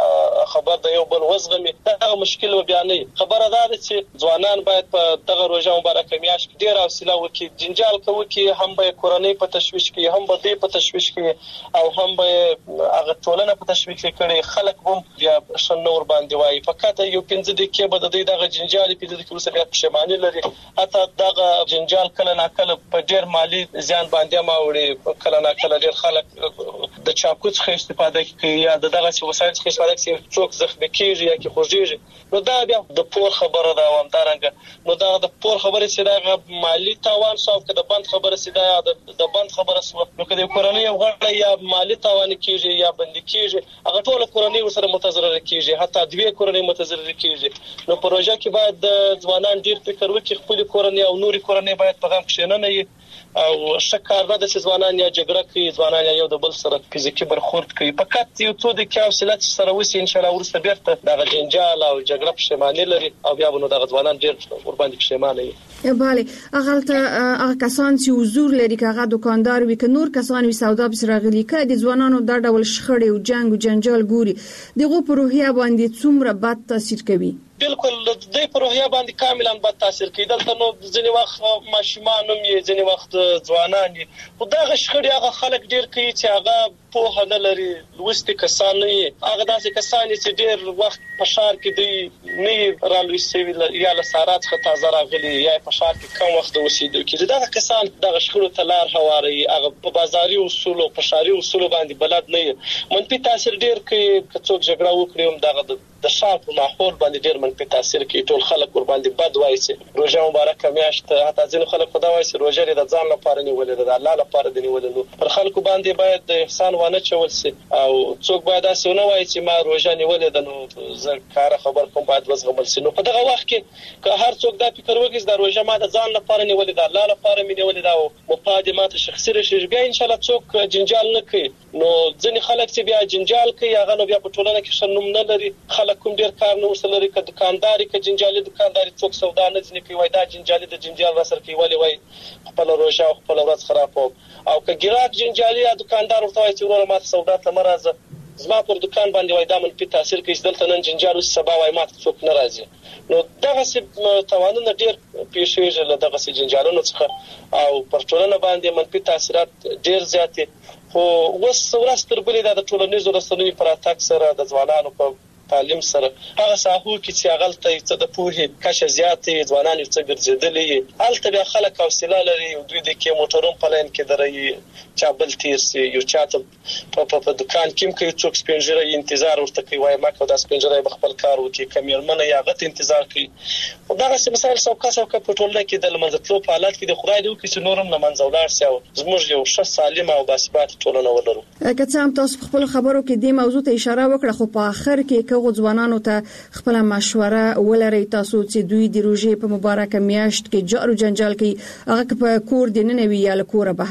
خبر د یو بل وزغمي دا مشکل و بیانې خبره ده چې ځوانان باید په دغه روژه مبارکه میاشت کې ډیر حوصله وکړي جنجال کوي کې هم به کورنۍ په تشويش کې هم به دې په تشويش کې او هم به هغه ټولنه په تشويش کې کړي خلک هم بیا نور باندې وای فقط یو پنځه دقیقې به د دې دغه جنجال په دې کې وسه بیا پښیماني لري حتی دغه جنجال کله ناکله په ډیر مالی زیان باندې ماوړي کله ناکله ډیر خلک د چاقو څخه استفاده کوي یا دغه وسایل څخه استفاده کوي څوک زخمي کیږي یا کې خوږیږي نو دا بیا د پور خبره ده او همدارنګه نو دا د پور خبره چې دا مالی تاوان سو که د بند خبره چې دا د بند خبره سو نو کله کورنۍ یو غړ یا مالی تاوان کیږي یا بند کیږي هغه ټول کورنۍ سره متضرر کیږي حتی دوی کورنۍ متضرر کیږي نو پروژه کې باید د ځوانان ډیر فکر وکړي خپل کورنۍ او نوري کورنۍ باید په غم کې نه نه او شکر نه د ځوانان یا جګړه کوي ځوانان یو د بل سره فزیکی برخورد کوي فقط یو څو د کاوسلات سره وسی ان شاء الله ورسته بیرته د جنجال او جګړه پښیماني لري او بیا به نو د ځوانان ډیر ور باندې پښیمانه وي. بله هغه ته هغه کسان چې حضور لري که هغه دکاندار وي که نور کسان وي سودا به راغلي کړي د ځوانانو د ډول شخړې او جنگ او جنجال ګوري دغه په روحیه باندې څومره بد تاثیر کوي. بالکل د دې پروژه باندې کاملا بد تاثیر کوي دلته نو ځینې وخت ماشومان هم یې ځینې وخت ځوانان خو دا شخړې هغه خلک ډیر کوي چې هغه په هغه لري لوستي کسان نه هغه داسې کسان چې ډیر وخت په شهر کې دی نه رالوي سوي یا له سارات څخه تازه راغلي یا په شهر کې کم وخت اوسېدو کې دا کسان د شخړو تلار هواري هغه په بازاري اصول او په شهري اصول باندې بلد نه منفي تاثیر ډیر کوي که څوک جګړه وکړي هم دغه د شاپ ماحول باندې ډیر منفي تاثیر کوي ټول خلک ور باندې بد وایي چې روژه مبارکه میاشت حتی ځینې خلک خدای وایي چې روژه د ځان لپاره نیولې ده د الله لپاره دی نیولې نو پر خلکو باندې باید د احسان ونه چول سي او څوک باید اسونه نه وایي چې ما روژه نیولې ده نو زه کار خبر کوم باید وزغمل سي نو په دغه وخت کې که هر څوک دا فکر وکړي چې روژه ما د ځان لپاره نیولې ده الله لپاره مې نیولې ده او مفادمات شخصي رشي بیا ان شاء الله څوک جنجال نه کوي نو ځینې خلک چې بیا جنجال کوي هغه نو بیا په ټولنه کې شنوم نه لري خلک کوم ډیر کار نه ورسره لري که دکانداري که جنجالي دکانداري څوک سودا نه ځنی کوي وای دا جنجالي د جنجال راسره کوي ولی وای خپل روژه او خپل ورځ خرابوم او که ګراک جنجالي یا دکاندار ورته وای چې ورور ما سودا ته مرزه زما پر دکان باندې وای دا منفي تاثیر کوي دلته نن جنجال او سبا وای ما څوک نه راځي نو دغه څه توانونه ډیر پیښیږي له دغه څه جنجالونو څخه او پر ټولنه باندې منفي تاثیرات ډیر زیات خو وس ورستر بلې د ټولنیزو رسنیو پر اتاک سره د ځوانانو په تعلیم سره هغه ساحو کې چې هغه ته څه د پوهې کچه زیاتې ځوانان یې څه ګرځېدلې الته بیا خلک حوصله لري او دوی د کې موټرون په لین کې درې چا بل تیر سي یو چاته په په دکان کې کې څوک سپینجره انتظار ورته کوي وای ما کو د سپینجره په خپل کار وکي کمیرمنه یا غت انتظار کوي او دا څه مسایل څوک څوک په ټولنه کې د لمنځتلو په حالت کې د خدای دی چې نورم نه منځولار سي او زموږ یو ښه سالمه او باثبات ټولنه ولرو. که څه هم تاسو خپل خبرو کې د موضوع ته اشاره وکړه خو په اخر کې هغه ځوانانو ته خپل مشوره ولري تاسو چې دوی د روژې په مبارکه میاشت کې جار او جنجال کوي هغه په کور دینه نه وی یا له کوره بهر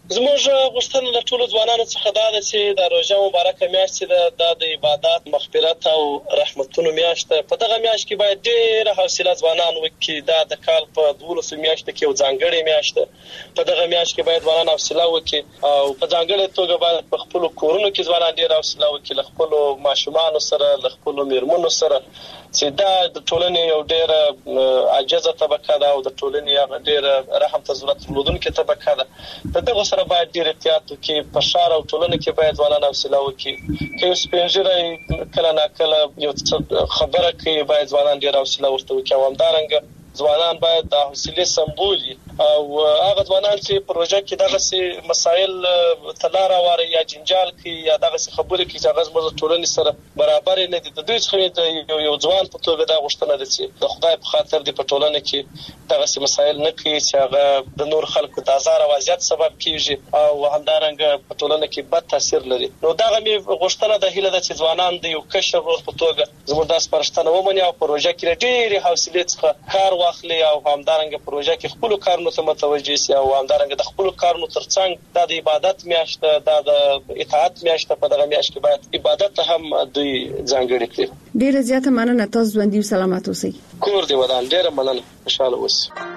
زموږ غوښتنه له ټولو ځوانانو څخه دا ده چې د روژه مبارکه میاشت ده د عبادت مغفرت او رحمتونو میاشت ده. په دغه میاشت کې باید ډېره حوصله ځوانان وکړي. دا د کال په دولسو میاشتو کې یو ځانګړې میاشت ده. په دغه میاشت کې باید ځوانان حوصله وکړي او په ځانګړې توګه باید په خپلو کورونو کې ځوانان ډېره حوصله وکړي، له خپلو ماشومانو سره، له خپلو میرمنو سره، چې دا د ټولنې یو ډېره عاجزه طبقه ده او د ټولنې هغه ډېره رحم ته ضرورت لرونکې طبقه ده. د دغو سره باید ډېر احتیاط وکړي. په ښار او ټولنه کې باید ځوانان حوصله وکړي. که یو سپین ږیری کله ناکله یو څه خبره کوي، باید ځوانان ډېر حوصله ورته وکړي. او همدارنګه ځوانان باید د حوصلې سمبول وي او هغه ځوانان چې پروژه کې دغه مسایل ته لار هواروي یا جنجال کوي یا دغه خبرې کوي چې هغه زموږ ټولنې سره برابر نه دي، د دوی څخه یو ځوان په توګه دا غوښتنه ده چې د خدای په خاطر د په ټولنه کې دغه مسایل نه کوي چې هغه د نور خلکو د آزار او اذیت سبب کیږي او همدارنګه په ټولنه کې بد تاثیر لري. نو دغه می غوښتنه ده، هیله ده چې ځوانان د یو کشر په توګه زموږ د سپارښتنه ومني او پروژه کې ډېرې حوصلې څخه کار واخلي او همدارنګه پروژه کې خپل کارونو ته متوجه شي او همدارنګه د خپل کارونو ترڅنګ د عبادت میاشت د اطاعت میاشت په دغه میاشت کې باید عبادت هم دوی ځانګړي کړي. ډیره زیاته مننه، تاسو ژوندۍ او سلامات اوسئ. کور دی ودان، ډیره مننه، خوشاله اوسئ.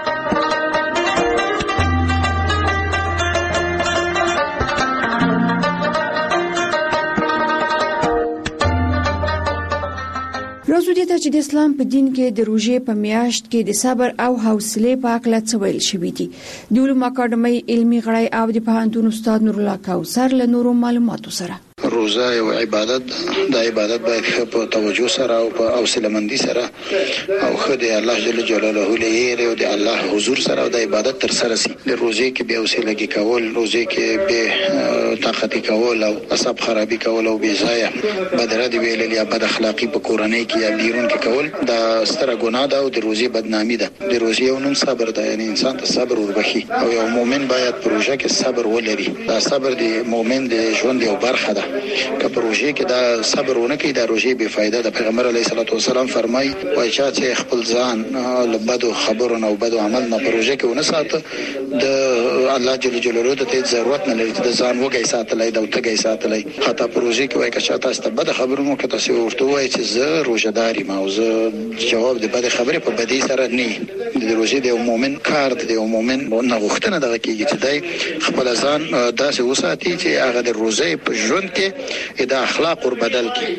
راځو دې ته چې د اسلام په دین کې د روژې په میاشت کې د صبر او حوصله په اړه څه ویل شوی دي. د علوم اکاډمۍ علمي غړی او د پوهنتون استاد نور الله کوثر له نورو معلوماتو سره. روزه یو عبادت د عبادت باید په توجه سره او په حوصله مندي سره او خدای الله جل جلاله لري او د الله حضور سره د عبادت تر سره سي. د روزه کې به حوصله کې کول، روزه کې به طاقت کول او اصحاب خرابي کول او بے ځای بدرد ویل یا بد اخلاقی په کورنۍ کې یا بیرون کې کول دا ستره ګناه ده او د روزه بدنامي ده. د روزه یو نوم صبر ده، یعنی انسان ته صبر وربخي او یو مؤمن باید پروژه کې صبر ولري. دا صبر د مؤمن د ژوند یو برخه ده. که پروژه کې دا صبر ونه کوي دا روزه بے فایده ده. پیغمبر علیه الصلاه والسلام فرمایي وای چې خپل ځان له بدو خبرونو او بدو عمل نه پروژه کې ونه ساته د الله جل جلاله ته ضرورت نه لري د ځان وګي ساتلای دا وتګي ساتلای. حتی پروژه کې وای که شاته است بد خبرونو کې تاسو ورته وای چې زه روزداري ما او زه جواب د بد خبره په بدی سره نه. د روزه د مؤمن کار د مؤمن نه غوښتنه دغه کیږي چې دای خپل ځان داسې وساتي چې هغه د روزه په ژوند کې دا اخلاق ور بدل کی.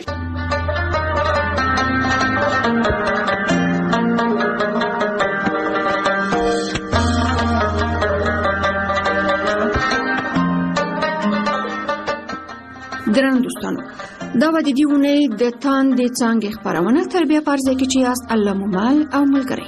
درنو دوستانو، دا و د دې ونې د تان د څنګه خبرونه تربیه پرځه کې چې یاست الله ممال او ملګری.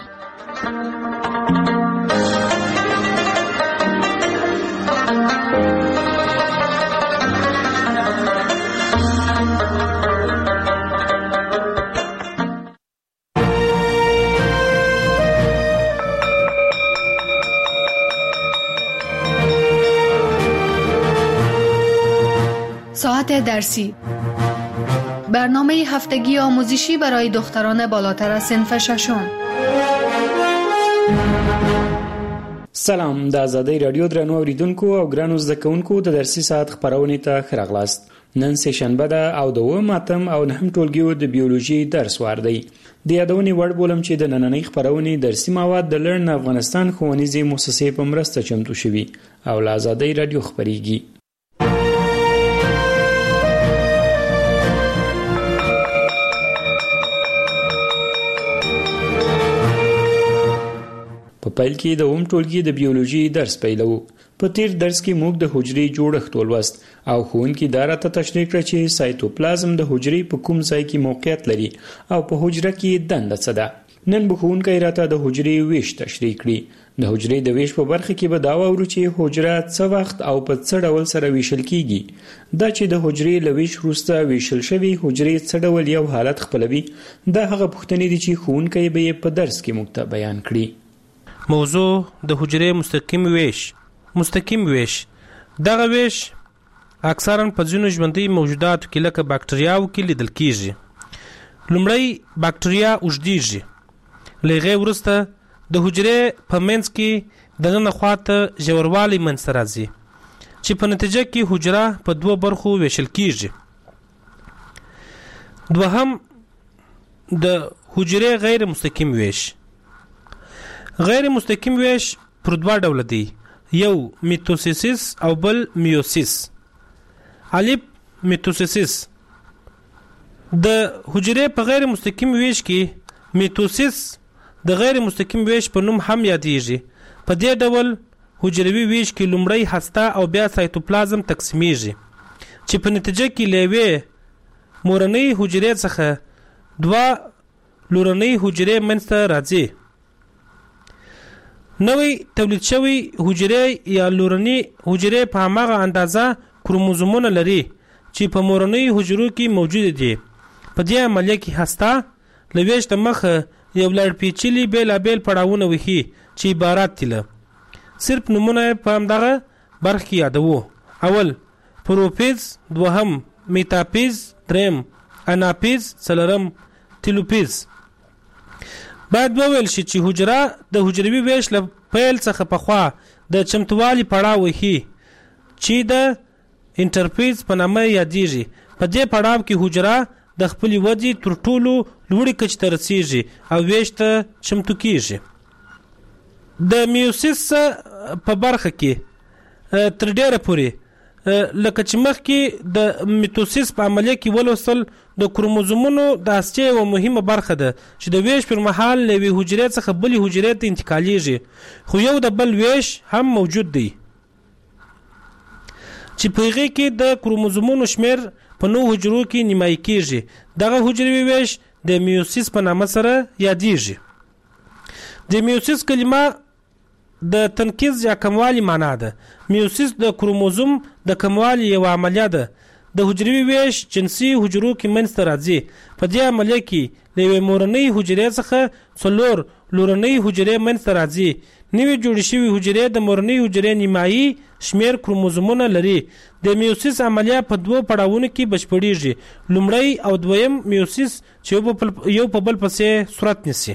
ساعت درسی، برنامه هفتگی آموزشی برای دختران بالاتر از صنف ششم. سلام، د آزادۍ رادیو درنو اوریدونکو او ګرانو زده کوونکو د درسي ساعت خبرونه ته ښه راغلاست. نن سه شنبه ده او د اووم اتم او نهم ټولګیو د بیولوژي درس وار دی. د یادونې وړ بولم چې د نننۍ خبرونه درسي مواد د لرن افغانستان ښوونیزې مؤسسې په مرسته چمتو شوي او له آزادۍ رادیو خبريږي. په پیل کې د اوم ټولګي د بیولوژي درس پیلو. په تیر درس کې موږ د حجرې جوړښت ولوست او ښوونکي دا راته تشریح کړ چې سایتوپلازم د حجرې په کوم ځای کې موقعیت لري او په حجره کې دنده څه ده. نن به ښوونکی راته د حجرې ویش تشریح کړي. د حجرې د ویش په برخه کې به دا واورو چې حجره څه وخت او په څه ډول سره ویشل کیږي. دا چې د حجرې له ویش وروسته ویشل شوي حجرې څه ډول یو حالت خپلوي، دا هغه پوښتنې دي چې ښوونکی به یې په درس کې موږ ته بیان کړي. موضوع د حجرې مستقیم ویش. مستقیم ویش دغه ویش اکثرا په ځینو ژوندۍ موجوداتو کې لکه باکتریاو کې لیدل کیږي. لومړی باکتریا اوږدیږي، له هغې وروسته د حجرې په منځ کې دننه خواته ژوروالی منځته راځي چې په نتیجه کې حجره په دوه برخو ویشل کیږي. دوهم د حجرې غیر مستقیم ویش. غیر مستقیم ویش پر دوه ډول دی، یو میتوسیس او بل میوسیس. الف میتوسیس د حجرې په غیر مستقیم ویش کې میتوسیس د غیر مستقیم ویش په نوم هم یادېږي. په دې ډول حجروي ویش کې لومړی هسته او بیا سایتوپلازم تقسیمیږي چې په نتیجه کې له یوې مورنۍ حجرې څخه دوه لورنۍ حجرې منځته راځي. نوې تولید شوی حجرې یا لورنۍ حجرې په هماغه اندازه کروموزومونه لري چې په مورنۍ حجرو کې موجود دي. په دې عملیه کې هسته له ویش د مخه یو لړ پیچلي بېلابېل پړاوونه وهي چې عبارت دي له صرف نمونه په همدغه برخه کې یادوو. اول پروفیز، دوهم میتاپیز، دریم اناپیز، څلورم تیلوپیز. باید وویل شي چې حجره د حجروي ویش له پیل څخه پخوا د چمتووالي پړاو وهي چې د انټرفیز په نامه یادېږي. په دې پړاو کې حجره د خپلې ودې تر ټولو لوړې کچې ته رسیږي او ویش ته چمتو کیږي. د میوسیس په برخه کې تر ډیره پورې لکه چې مخکې د میتوسیس په عملیه کې ولوستل د کروموزومونو د هستې یوه مهمه برخه ده چې د ویش پر مهال له یوې حجرې څخه بلې حجرې ته انتقالیږي، خو یو د بل ویش هم موجود دی چې په هغې کې د کروموزومونو شمیر په نو حجرو کې نیمایي کیږي. دغه حجروي ویش د میوسیس په نامه سره یادېږي. د میوسیس کلمه د تنقیز یا کموالي معنا ده. میوسیس د کروموزوم د کموالي یو عملیه ده. د حجروي ویش جنسي حجرو کې منځته راځي. په دې عملیه کې له یوې مورنۍ حجرې څخه څلور لورنۍ حجرې منځته راځي. نوې جوړې شوې حجرې د مورنۍ حجرې نیمایي شمیر کروموزومونه لري. د میوسیس عملیه په دوه پړاوونو کې بشپړېږي، لومړی او دویم میوسیس چې یو په بل پسې صورت نیسي.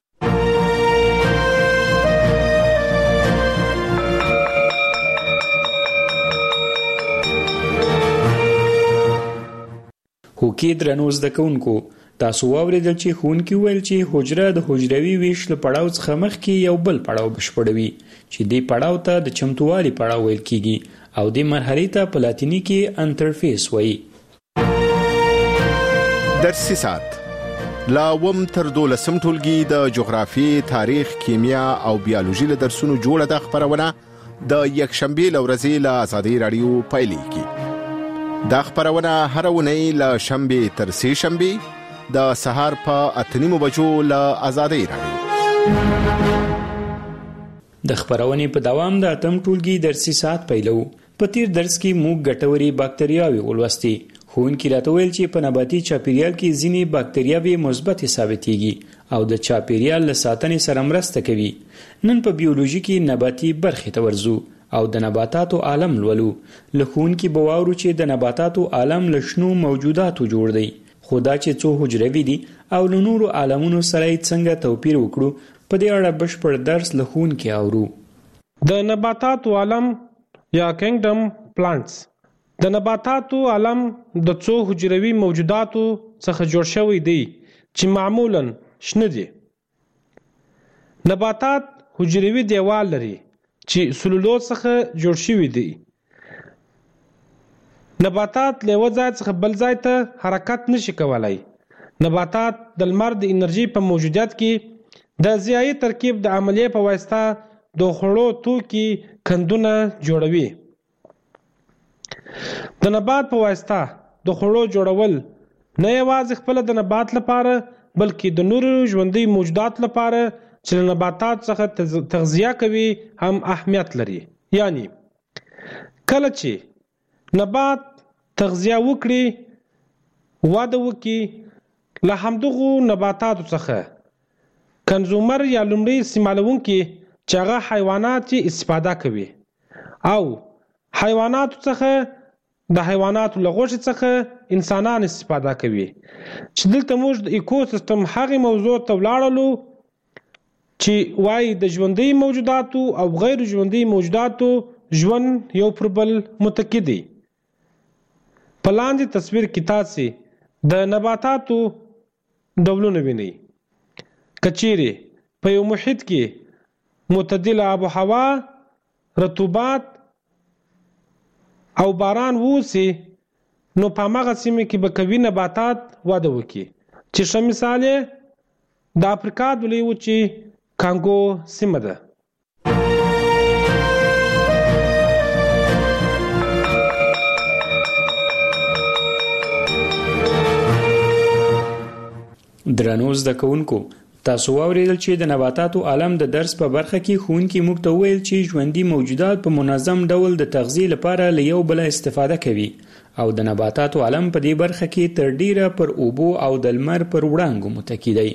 هوکې درنو زده کوونکو، تاسو واورېدل چې ښوونکي وویل چې حجره د حجروي ویش له پړاو څخه مخکې یو بل پړاو بشپړوي چې دې پړاو ته د چمتووالي پړاو ویل کیږي او دې مرحلې ته په لاتیني کې انټرفیس وایي. درسي ساعت لا وم تر دولسم ټولګي د جغرافي، تاریخ، کیمیا او بیولوژي له درسونو جوړه د خبرونه د یکشنبه له ورځې له آزادۍ رادیو پیلېږي. دا خبرونه هر ونۍ له شنبه تر سه شنبه د سهار په اته نیمو بجو له آزادۍ رادیو. د خبرونې په دوام د اتم ټولګي درسي ساعت پیلو. په تیر درس کې موږ ګټوري باکتریاوې ولوستې. ښوونکي راته ویل چې په نباتي چاپیریال کې ځینې باکتریاوې مثبتې ثابتېږي او د چاپیریال له ساتنې سره مرسته کوي. نن په بیولوژي کې نباتي برخې ته ورځو او د نباتاتو عالم لولو. له ښوونکي به واورو چې د نباتاتو عالم له شنو موجوداتو جوړ دی، خو دا چې څو حجروي دي او له نورو عالمونو سره یې څنګه توپیر وکړو، په دې اړه بشپړ درس له ښوونکي اورو. د نباتاتو عالم یا کینګډم پلانټس. د نباتاتو عالم د څو حجروي موجوداتو څخه جوړ شوی دی چې معمولاً شنه دي. نباتات حجروي دیوال لري چې سلولوز څخه جوړ شوی دی. نباتات له یو ځای څخه بل ځای ته حرکت نشي کولای. نباتات د لمر د انرژي په موجودیت کې د ضیایي ترکیب د عملیې په واسطه د خوړو توکي کندونه جوړوي. د نبات په واسطه د خوړو جوړول نه یوازې خپل د نبات لپاره بلکې د نورو ژوندۍ موجودات لپاره چې له نباتات څخه تغذیه کوي هم اهمیت لري. یعنی کله چې نبات تغذیه وکړي، وده وکړي، له همدغو نباتاتو څخه کنزومر یا لومړی استعمالونکي چې هغه حیوانات استفاده کوي او حیواناتو څخه د حیواناتو له غوښې څخه انسانان استفاده کوي. چې دلته موږ د ایکوسیستم هغې موضوع ته ولاړلو چې وایي د ژوندۍ موجوداتو او غیر ژوندۍ موجوداتو ژوند یو پر بل متکی دي. په لاندې تصویر کې تاسې د نباتاتو ډولونه وینئ. که چیرې په یو محیط کې معتدله آب و هوا، رطوبت او باران ووسي، نو په هماغه سیمه کې به قوي نباتات وده وکړي، چې ښه مثال یې د افریقا د لویې وچې کانګو سیمه ده. درنو زده کوونکو، تاسو واوریدل چې د نباتاتو عالم د درس په برخه کې ښوونکي موږ ته وویل چې ژوندي موجودات په منظم ډول د تغذیې لپاره له یو بله استفاده کوي او د نباتاتو عالم په دې برخه کې تر ډیره پر اوبو او د لمر پر وړانګو متکی دی.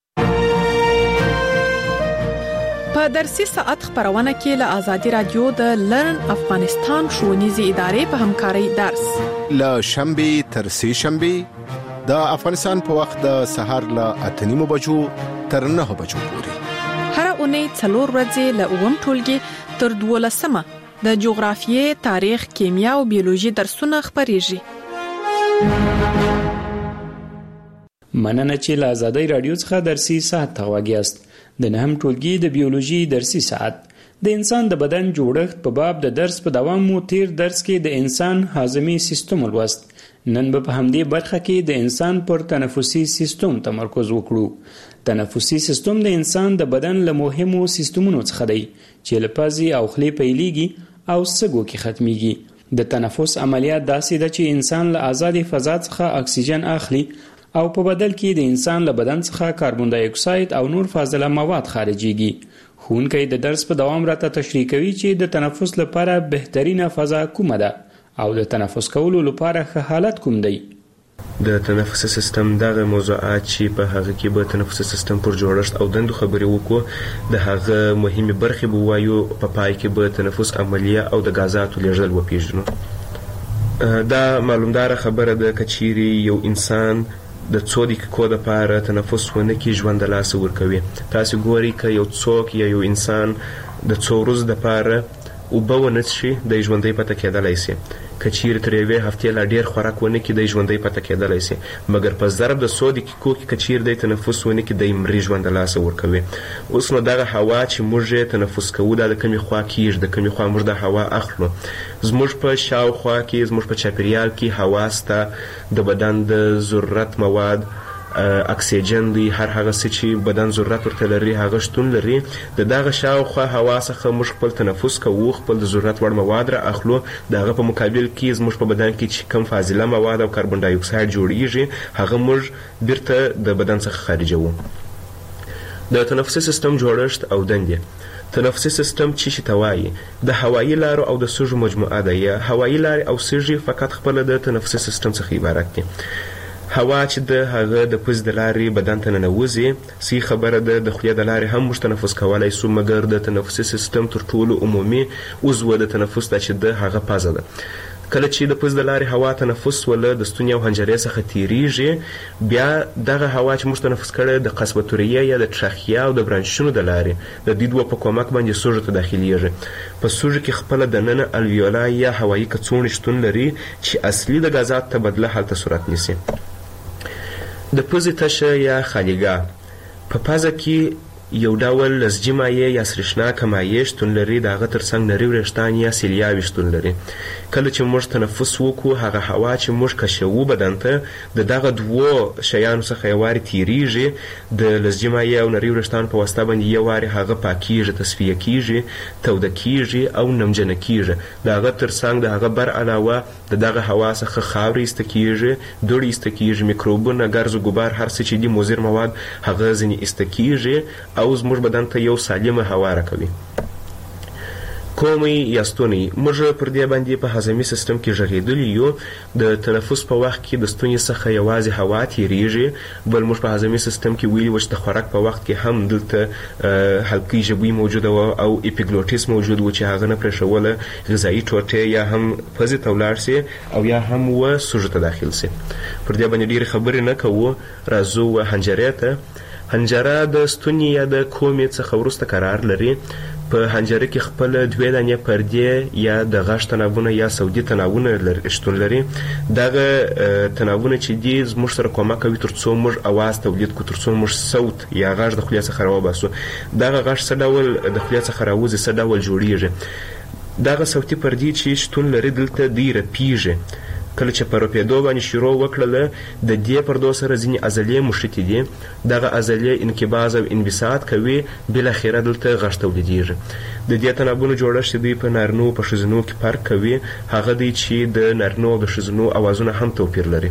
په درسي ساعت خبرونه کې له آزادي رادیو د لرن افغانستان ښوونیزې ادارې په همکارۍ درس له شنبه تر سه شنبه د افغانستان په وخت د سهار له اته نیمو بجو تر نهه بجو پورې. هر اونۍ څلور ورځې له اووم ټولګي تر دولسمه د جغرافیې، تاریخ، کیمیا او بیولوژي درسونه خبرېږي. مننه چې له آزادۍ رادیو څخه درسي ساعت ته غوږ یاست. د نهم ټولګي د بیولوژي درسي ساعت د انسان د بدن جوړښت په باب د درس په دوام مو تیر درس کې د انسان هاضمي سیستم ولوست. نن به په همدې برخه کې د انسان پر تنفسي سیستم تمرکز وکړو. تنفسي سیستم د انسان د بدن له مهمو سیستمونو څخه دی چې له پزې او خولې پیلېږي او سږو کې ختمیږي. د تنفس عملیات داسې ده چې انسان له آزادې فضا څخه اکسیجن اخلي او په بدل کې د انسان له بدن څخه کاربن دای اکساید او نور فاضله مواد خارجيږي. ښوونکی د درس په دوام راته تشریح کوي چې د تنفس لپاره بهترینه فضا کومه ده او د تنفس کولو لپاره ښه حالت کوم دی. د تنفسي سیستم دغه موضوعات چې په هغه کې به تنفسي سیستم پر جوړښت او دندو خبرې وکړو، د هغه مهمه برخې به وایو، په پای کې به تنفس عملیه او د غازاتو لیږدول وپیژنو. دا معلومدار خبره ده که چیرې یو انسان د څو دقیقو لپاره تنفس ونه کړي ژوند د لاسه ورکوي. تاسو ګورئ که یو څوک یا یو انسان د څو ورځو لپاره اوبه ونه څښي، دی ژوندی پاتې کېدلی شي. که چیرې تر یوې هفتې لا ډېر خوراک ونه کړي، دی ژوندی پاتې کېدلی شي. مګر په ضرب د څو دقیقو کې که چیرې دی تنفس ونه کړي، دی مري ژوند د لاسه ورکوي. اوس نو دغه هوا چې موږ یې تنفس کوو، دا د کومې خوا کېږي، د کومې خوا موږ د هوا اخلو. زموږ په شاوخوا کې، زموږ په چاپېریال کې هوا شته، د بدن د ضرورت مواد، اکسیجن دی، هر هغه څه چې بدن ضرورت ورته لري هغه شتون لري. د دغه شاوخوا هوا څخه موږ خپل تنفس کوو، خپل د ضرورت وړ مواد را اخلو. د هغه په مقابل کې زموږ په بدن کې چې کم فاضله مواد او کاربن دای اکساید جوړیږي، هغه موږ بیرته د بدن څخه خارجوو. د تنفسي سیستم جوړښت او دندې. تنفسي سیستم چې شي ته وایي د هوایي لارو او د سږو مجموعه ده. یا هوایي لارې او سږي فقط خپله د تنفسي سیستم څخه عبارت دي. هوا چې د هغه د پوز د لارې بدن ته ننوځي، صحیح خبره ده د خولې د لارې هم موږ تنفس کولی شو، مګر د تنفسي سیستم تر ټولو عمومي عضو د تنفس ده چې د هغه پزه ده. کله چې د پوز د لارې هوا تنفس وله د ستوني او حنجرې څخه تیریږي، بیا دغه هوا چې موږ تنفس کړی د قصبة ریه یا د ترخیه او د برانشونو د لارې د دې دوه په کومک باندې سږو ته داخلیږي. په سږو کې خپله دننه الویولا یا هوایي کڅوړې شتون لري چې اصلي د غازاتو تبادله هلته صورت نیسي. د پوزې تشه یا خالیګاه په پزه کې یو ډول لزجي مایع یا سرېښناکه مایع شتون لري. د هغه تر څنګ نري وریښتان یا سیلیاوې شتون لري. کله چې موږ تنفس وکړو، هغه هوا چې موږ کشوو بدن ته د دغه دوو شیانو څخه یو وارې تیریږي. د لزجي مایع او نري وریښتانو په واسطه باندې یو وارې هغه پاکیږي، تصفیه کیږي، توده کیږي او نمجنه کیږي. د هغه تر څنګ د هغه بر علاوه د دغه هوا څخه خاورې ایسته کیږي، دوړې ایسته کیږي، میکروبونه، ګرز و ګبار، هر څه چې دي مضر مواد، هغه ځینې ایسته کیږي او زموږ بدن ته یو سالمه هوا راکوي. کومې یا ستونی. موږ پر دې باندې په هضمي سیستم کې غږېدلي یو. د تنفس په وخت کې د ستوني څخه یوازې هوا تیریږي، بل موږ په هضمي سیستم کې ویلي وو چې د خوراک په وخت کې هم دلته حلقې ژبوي موجوده وه او اپیګلوټیس موجود و چې هغه نه پرېښوله غذایي ټوټې یا هم پزې ته ولاړ سي او یا هم و سږو ته داخل سي. پر دې باندې ډېرې خبرې نه کوو، راځو حنجرې ته. حنجره د ستوني یا د کومې څخه وروسته قرار لري. په حنجره کې خپل دوه دانې پردې یا د غاښ تناوونه یا سودي تناوونه لري شتون لري. دغه تناوونه چې دي زموږ سره کومک کوي ترڅو موږ اواز تولید کړو، ترڅو موږ صوت یا غاښ د خولې څخه راوباسو. دغه غاښ څه ډول د خولې څخه راوځي، څه ډول جوړیږي. دغه صوتي پردې چې شتون لري دلته دی رپیږي. کله چې په رپېدو باندې شروع وکړله د دې پردو سره ځینې عضلې مښتې دي. دغه عضلې انقباض او انبساط کوي، بالاخره دلته غږ تولیدیږي. د دې تنابونو جوړښت دوی په نارینو په ښځینو کې فرق کوي. هغه دی چې د نارینو او د ښځینو اوازونه هم توپیر لري.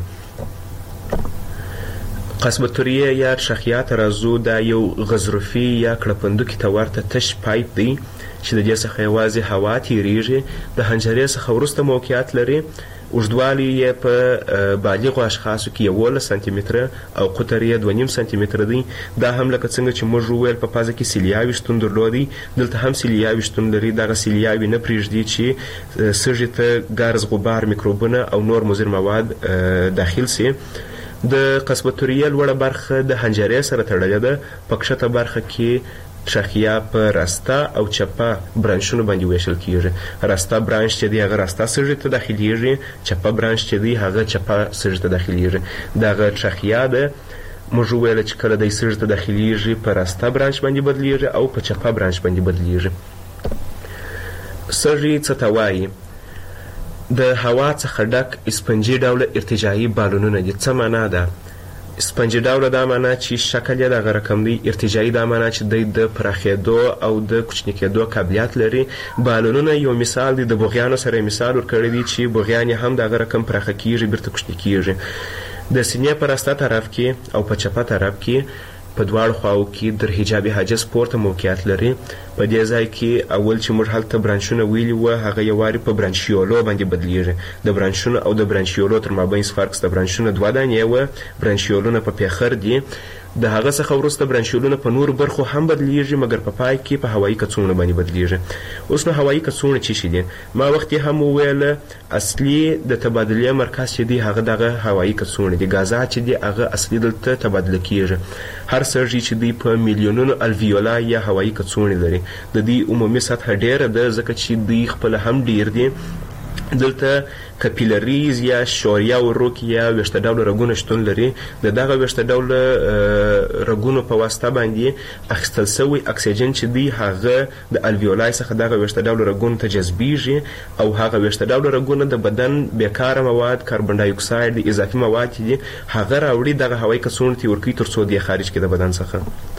قصبتوریه یا شخیات ترازو دا یو غضروفي یا کړپندوکي ته ورته تش پایپ دی چې د دې څخه یوازې هوا تیریږي. د حنجرې څخه وروسته موقعیت لري. اوږدوالی یې په بالغو اشخاصو کې یولس سانتي متره او قطر یې دوه نیم سانتي متره دی. دا هم لکه څنګه چې موږ وویل په پازه کې سیلیاوي شتون درلودی، دلته هم سیلیاوي شتون لري. دغه سیلیاوي نه پرېږدي چې سږي ته ګرز، غبار، میکروبونه او نور مضر مواد داخل سي. د قصبتوریه لوړه برخه د حنجرې سره تړلې ده. په کښته برخه کې شاخیه په راسته او چپه برانشونو باندې ویشل کیږي. راسته برانش چې دی هغه راسته سږي ته داخليږي، چپه برانش چې دی هغه چپه سږي ته داخليږي. دغه شاخیه ده موږ ویل چې کله د سږي ته داخليږي په راسته برانش باندې بدلیږي او په چپه برانش باندې بدلیږي. سږي څه ته وایي؟ د هوا څخه ډک اسپنجي ډوله ارتجاعي بالونونه دي. څه معنا ده؟ سپنجي ډوله دا معنا چې شکل یې دغه رقم دی. ارتجاعي دا معنا چې دی د پراخېدو او د کوچني کېدو قابلیت لري. بالونونه یو مثال دی. د بوغیانو سره مثال ورکړی دی چې بوغیان هم دغه رقم پراخه کیږي، بیرته کوچني کیږي. د سینې په راسته طرف کې او په چپه طرف کې په دواړو خواو کې در حجابي حاجز پورته موقعیت لري. په دې ځای کې اول چې موږ هلته برانشونه ویلي وو هغه یو واري په برانشیولو باندې بدلیږي. د برانشونو او د برانشیولو تر مابین فرق د برانشونو دوه دانې وه، برانشیولونه په پیخر دي. د هغه څخه وروسته برانشیولونه په نور برخو هم بدلیږي، مګر په پای کې په هوایي کڅوړو باندې بدلیږي. اوس نو هوایي کڅوړې څه شي دي؟ ما وخت هم وویل اصلي د تبادلې مرکز چې دی هغه دغه هوایي کڅوړې دي. غازات چې دی هغه اصلي دلته تبادله کیږي. هر سږي چې دی په میلیونونو الویولا یا هوایي کڅوړې لري. د دې عمومي سطح ډیره ده ځکه چې دی خپل هم ډیر دي. دلته کپیلریز یا شوریا وروک یا ویشته ډوله رګونه شتون لري. د دغه ویشته ډوله رګونو په واسطه باندې اخیستل سوی اکسیجن چې دی هغه د الویولای څخه دغه ویشته ډوله رګونو ته جذبیږي او هغه ویشته ډوله رګونه د بدن بیکاره مواد، کاربن ډای اکساید، اضافي مواد چې دي هغه راوړي دغه هوایي کڅوړو ته ورکوي ترڅو دی خارج کړي د بدن څخه.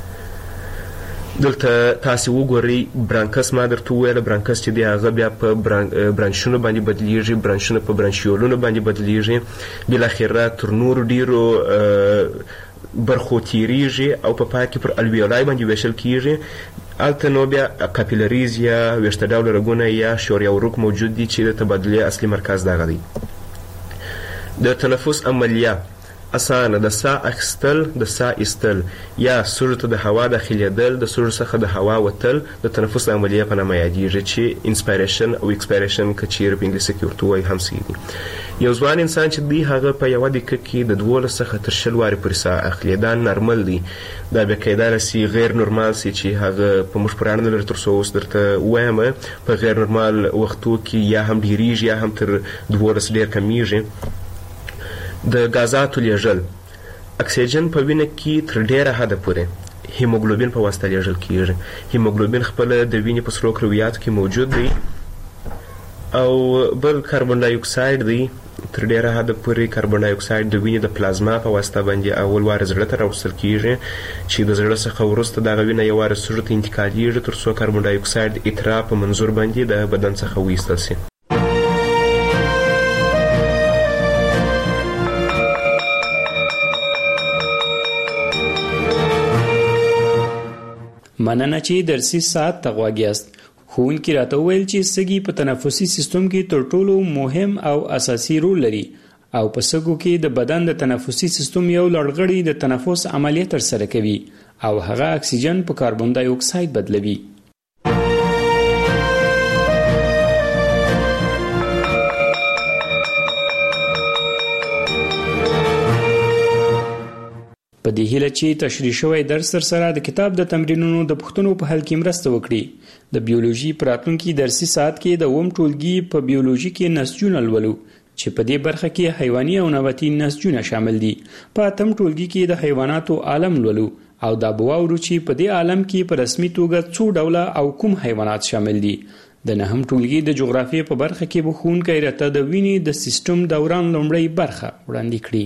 دلته تاسو وګورئ برانکس. ما درته وویل برانکس چې دی هغه بیا په برانشونو باندې بدلیږي، برانشونه په برانشیولونو باندې بدلیږي، بالاخره تر نورو ډیرو برخو تیریږي او په پای کې پر الویولای باندې ویشل کیږي. هلته نو بیا کاپیلریز یا ویشته ډوله رګونه یا شوریا وروک موجود دي چې د تبادلې اصلي مرکز دغه دی. د تنفس عملیه اسانه د سا اخیستل، د سا ایستل یا سږو ته د هوا داخلېدل، د سږو څخه د هوا وتل د تنفس عملیه په نامه یادیږي چې انسپایریشن او ایکسپایریشن که چیرې په انګلیسي کې ورته وایي هم صحیح دي. یو ځوان انسان چې دی هغه په یوه دقیقه کې د دولس څخه تر شل وارې پورې سا اخلي. دا نارمل دی. دا بیا کیدای سي غیر نورمال سي چې هغه په موږ پوره نه لري تر څو اوس درته ووایم. په غیر نورمال وختو کې یا هم ډیریږي یا هم تر دولس ډېر کمیږي. د غازاتو لیږل اکسیجن په وینه کې تر ډیره حده پورې هیموګلوبین په واسطه لیږل کیږي. هیموګلوبین خپل د وینې په سرو کرویاتو کې موجود دی او بل کاربن ډای اکساید دی. تر ډیره حده پورې کاربن ډای اکساید د وینې د پلازما په واسطه باندې اول وار زړه ته راوستل کیږي چې د زړه څخه وروسته دغه وینه یو وار سږو ته انتقالیږي تر څو کاربن ډای اکساید اترا په منظور باندې د بدن څخه وایستل سي. مننه چې درسي ساعت ته غوږ یاست. ښوونکي راته وویل چې سږي په تنفسي سیستم کې تر ټولو مهم او اساسي رول لري او په سږو کې د بدن د تنفسي سیستم یو لړغړی د تنفس عملیه ترسره کوي او هغه اکسیجن په کاربن ډای اکساید بدلوي. په په دې هیله چې تشریح شوی درس سره د کتاب د تمرینونو د پوښتنو په حل کې مرسته وکړي. د بیولوژي په راتلونکي درسي ساعت کې د اووم ټولګي په بیولوژي کې نسجونه لولو چې په دې برخه کې حیواني او نباتي نسجونه شامل دي. په اتم ټولګي کې د حیواناتو عالم لولو او دا به واورو چې په دې عالم کې په رسمي توګه څو ډوله او کوم حیوانات شامل دي. د نهم ټولګي د جغرافیې په برخه کې به ښوونکی راته د وینې د سیستم دوران لومړۍ برخه وړاندې کړي.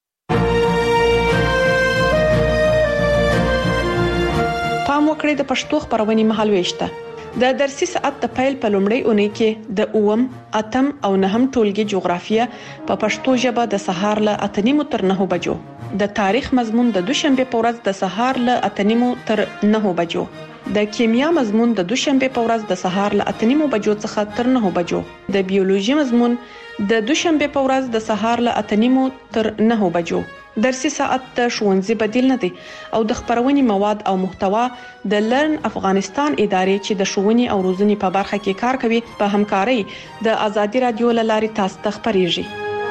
پام وکړئ د پښتو خبرونې مهالويش ته. د درسي ساعت د پیل په لومړۍ اونۍ کې د اوم، اتم او نهم ټولګي جغرافیه په پښتو ژبه د سهار له اته نیمو تر نهو بجو، د تاریخ مضمون د دوشنبه په ورځ د سهار له اته نیمو تر نهو بجو، د کیمیا مضمون د دوشنبه په ورځ د سهار له اته نیمو بجو څخه تر نهو بجو، د بیولوژي مضمون د دوشنبه په ورځ د سهار له اته نیمو تر نهو بجو. درسي ساعت د ښوونځي بدیل نه دی او د خبرونې مواد او محتوا د لرن افغانستان ادارې چې د ښوونې او روزنې په برخه کې کار کوي په همکارۍ د ازادي رادیو لارې تاسو ته خبريږي.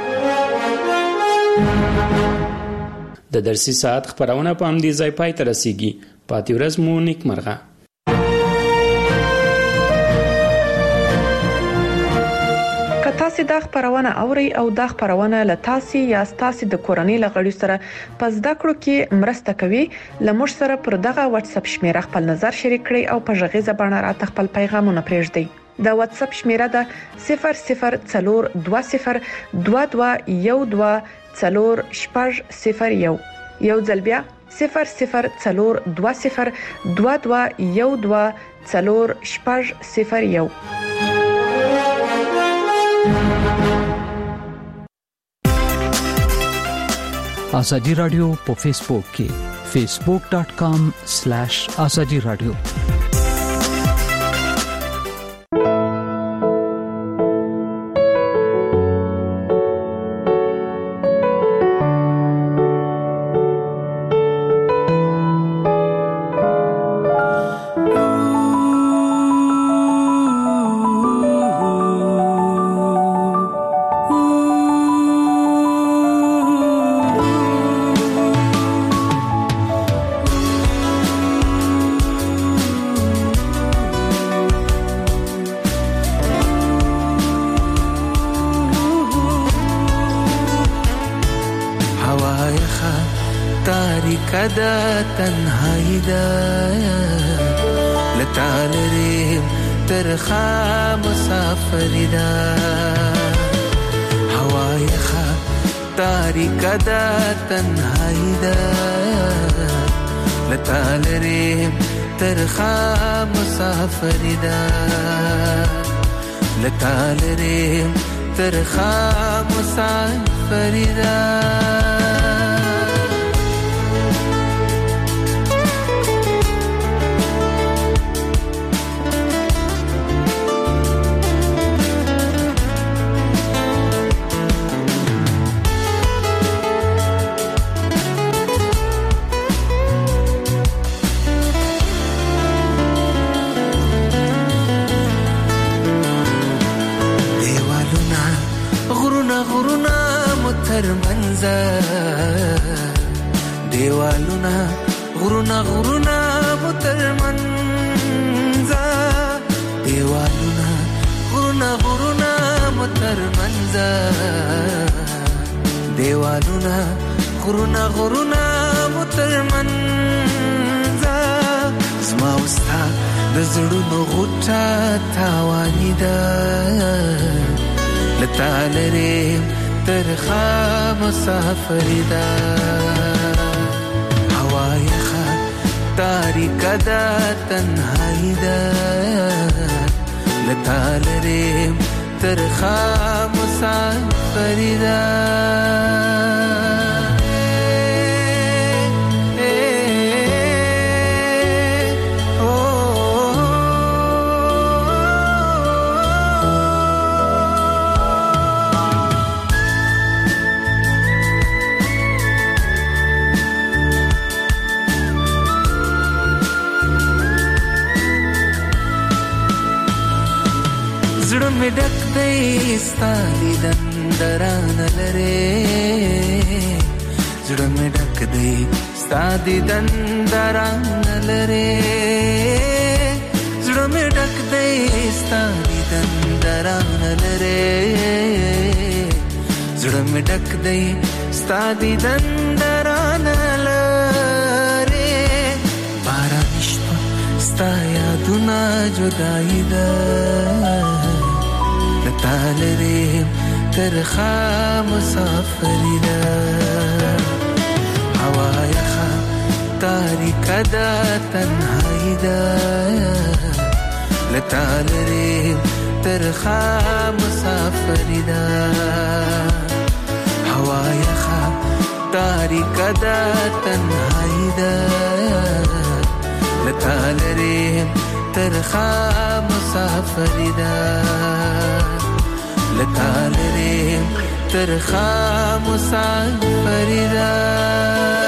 د درسي ساعت خبرونه په همدې ځای پای ته رسیږي. پاتې ورځ مو نیکمرغه. تاسو دا خبرونه اوري او دا خبرونه له تاسو یا تاسو د کورنۍ لغړی سره پس دا کړو کې مرسته کوي. لمر سره پر دغه واتس اپ شمیره خپل نظر شریک کړئ او په ژغې زبانه را خپل پیغامونه پرېږدئ. د واتس اپ شمیره ده صفر صفر څلور دوه صفر دوه دوه یو دوه څلور شپږ صفر یو. یو ځل بیا صفر صفر څلور دوه صفر دوه دوه یو دوه څلور شپږ صفر یو. آزادی رادیو په فیسبوک کې facebook dot com slash azadi radio. کدا تنهایی دا لتعالریم ترخا مسافری دا هوای خا تاریک دا تنهایی دا لتعالریم ترخا مسافری دا لتعالریم ترخا مسافری دا دیوالونا غرونا غرونا مترمنزا دیوالونا غرونا غرونا مترمنزا دیوالونا غرونا غرونا مترمنزا زما وستا د زړونو غوټه تاوانی ده لتالره ترخا مسافری دا هوای خا تاریک دا تنهایی دا لتالریم ترخا مسافری دا می ډک دی ستالي دندران لره زړه می ډک دی ستادي دندران لره زړه مې ډک دی ستادي دندران لره زړه مې ډک دی ستادي دندران لره باران شپه ستا یادونه جدایي ده لتا لره ترخه مسافري ده هوا یخه تاریکه ده تنهایی ده لتا لره ترخه مسافري ده هوا یخه تاریکه ده تنهایی ده لتا لره ترخه مسافري ده لتا لره ترخه مسافري ده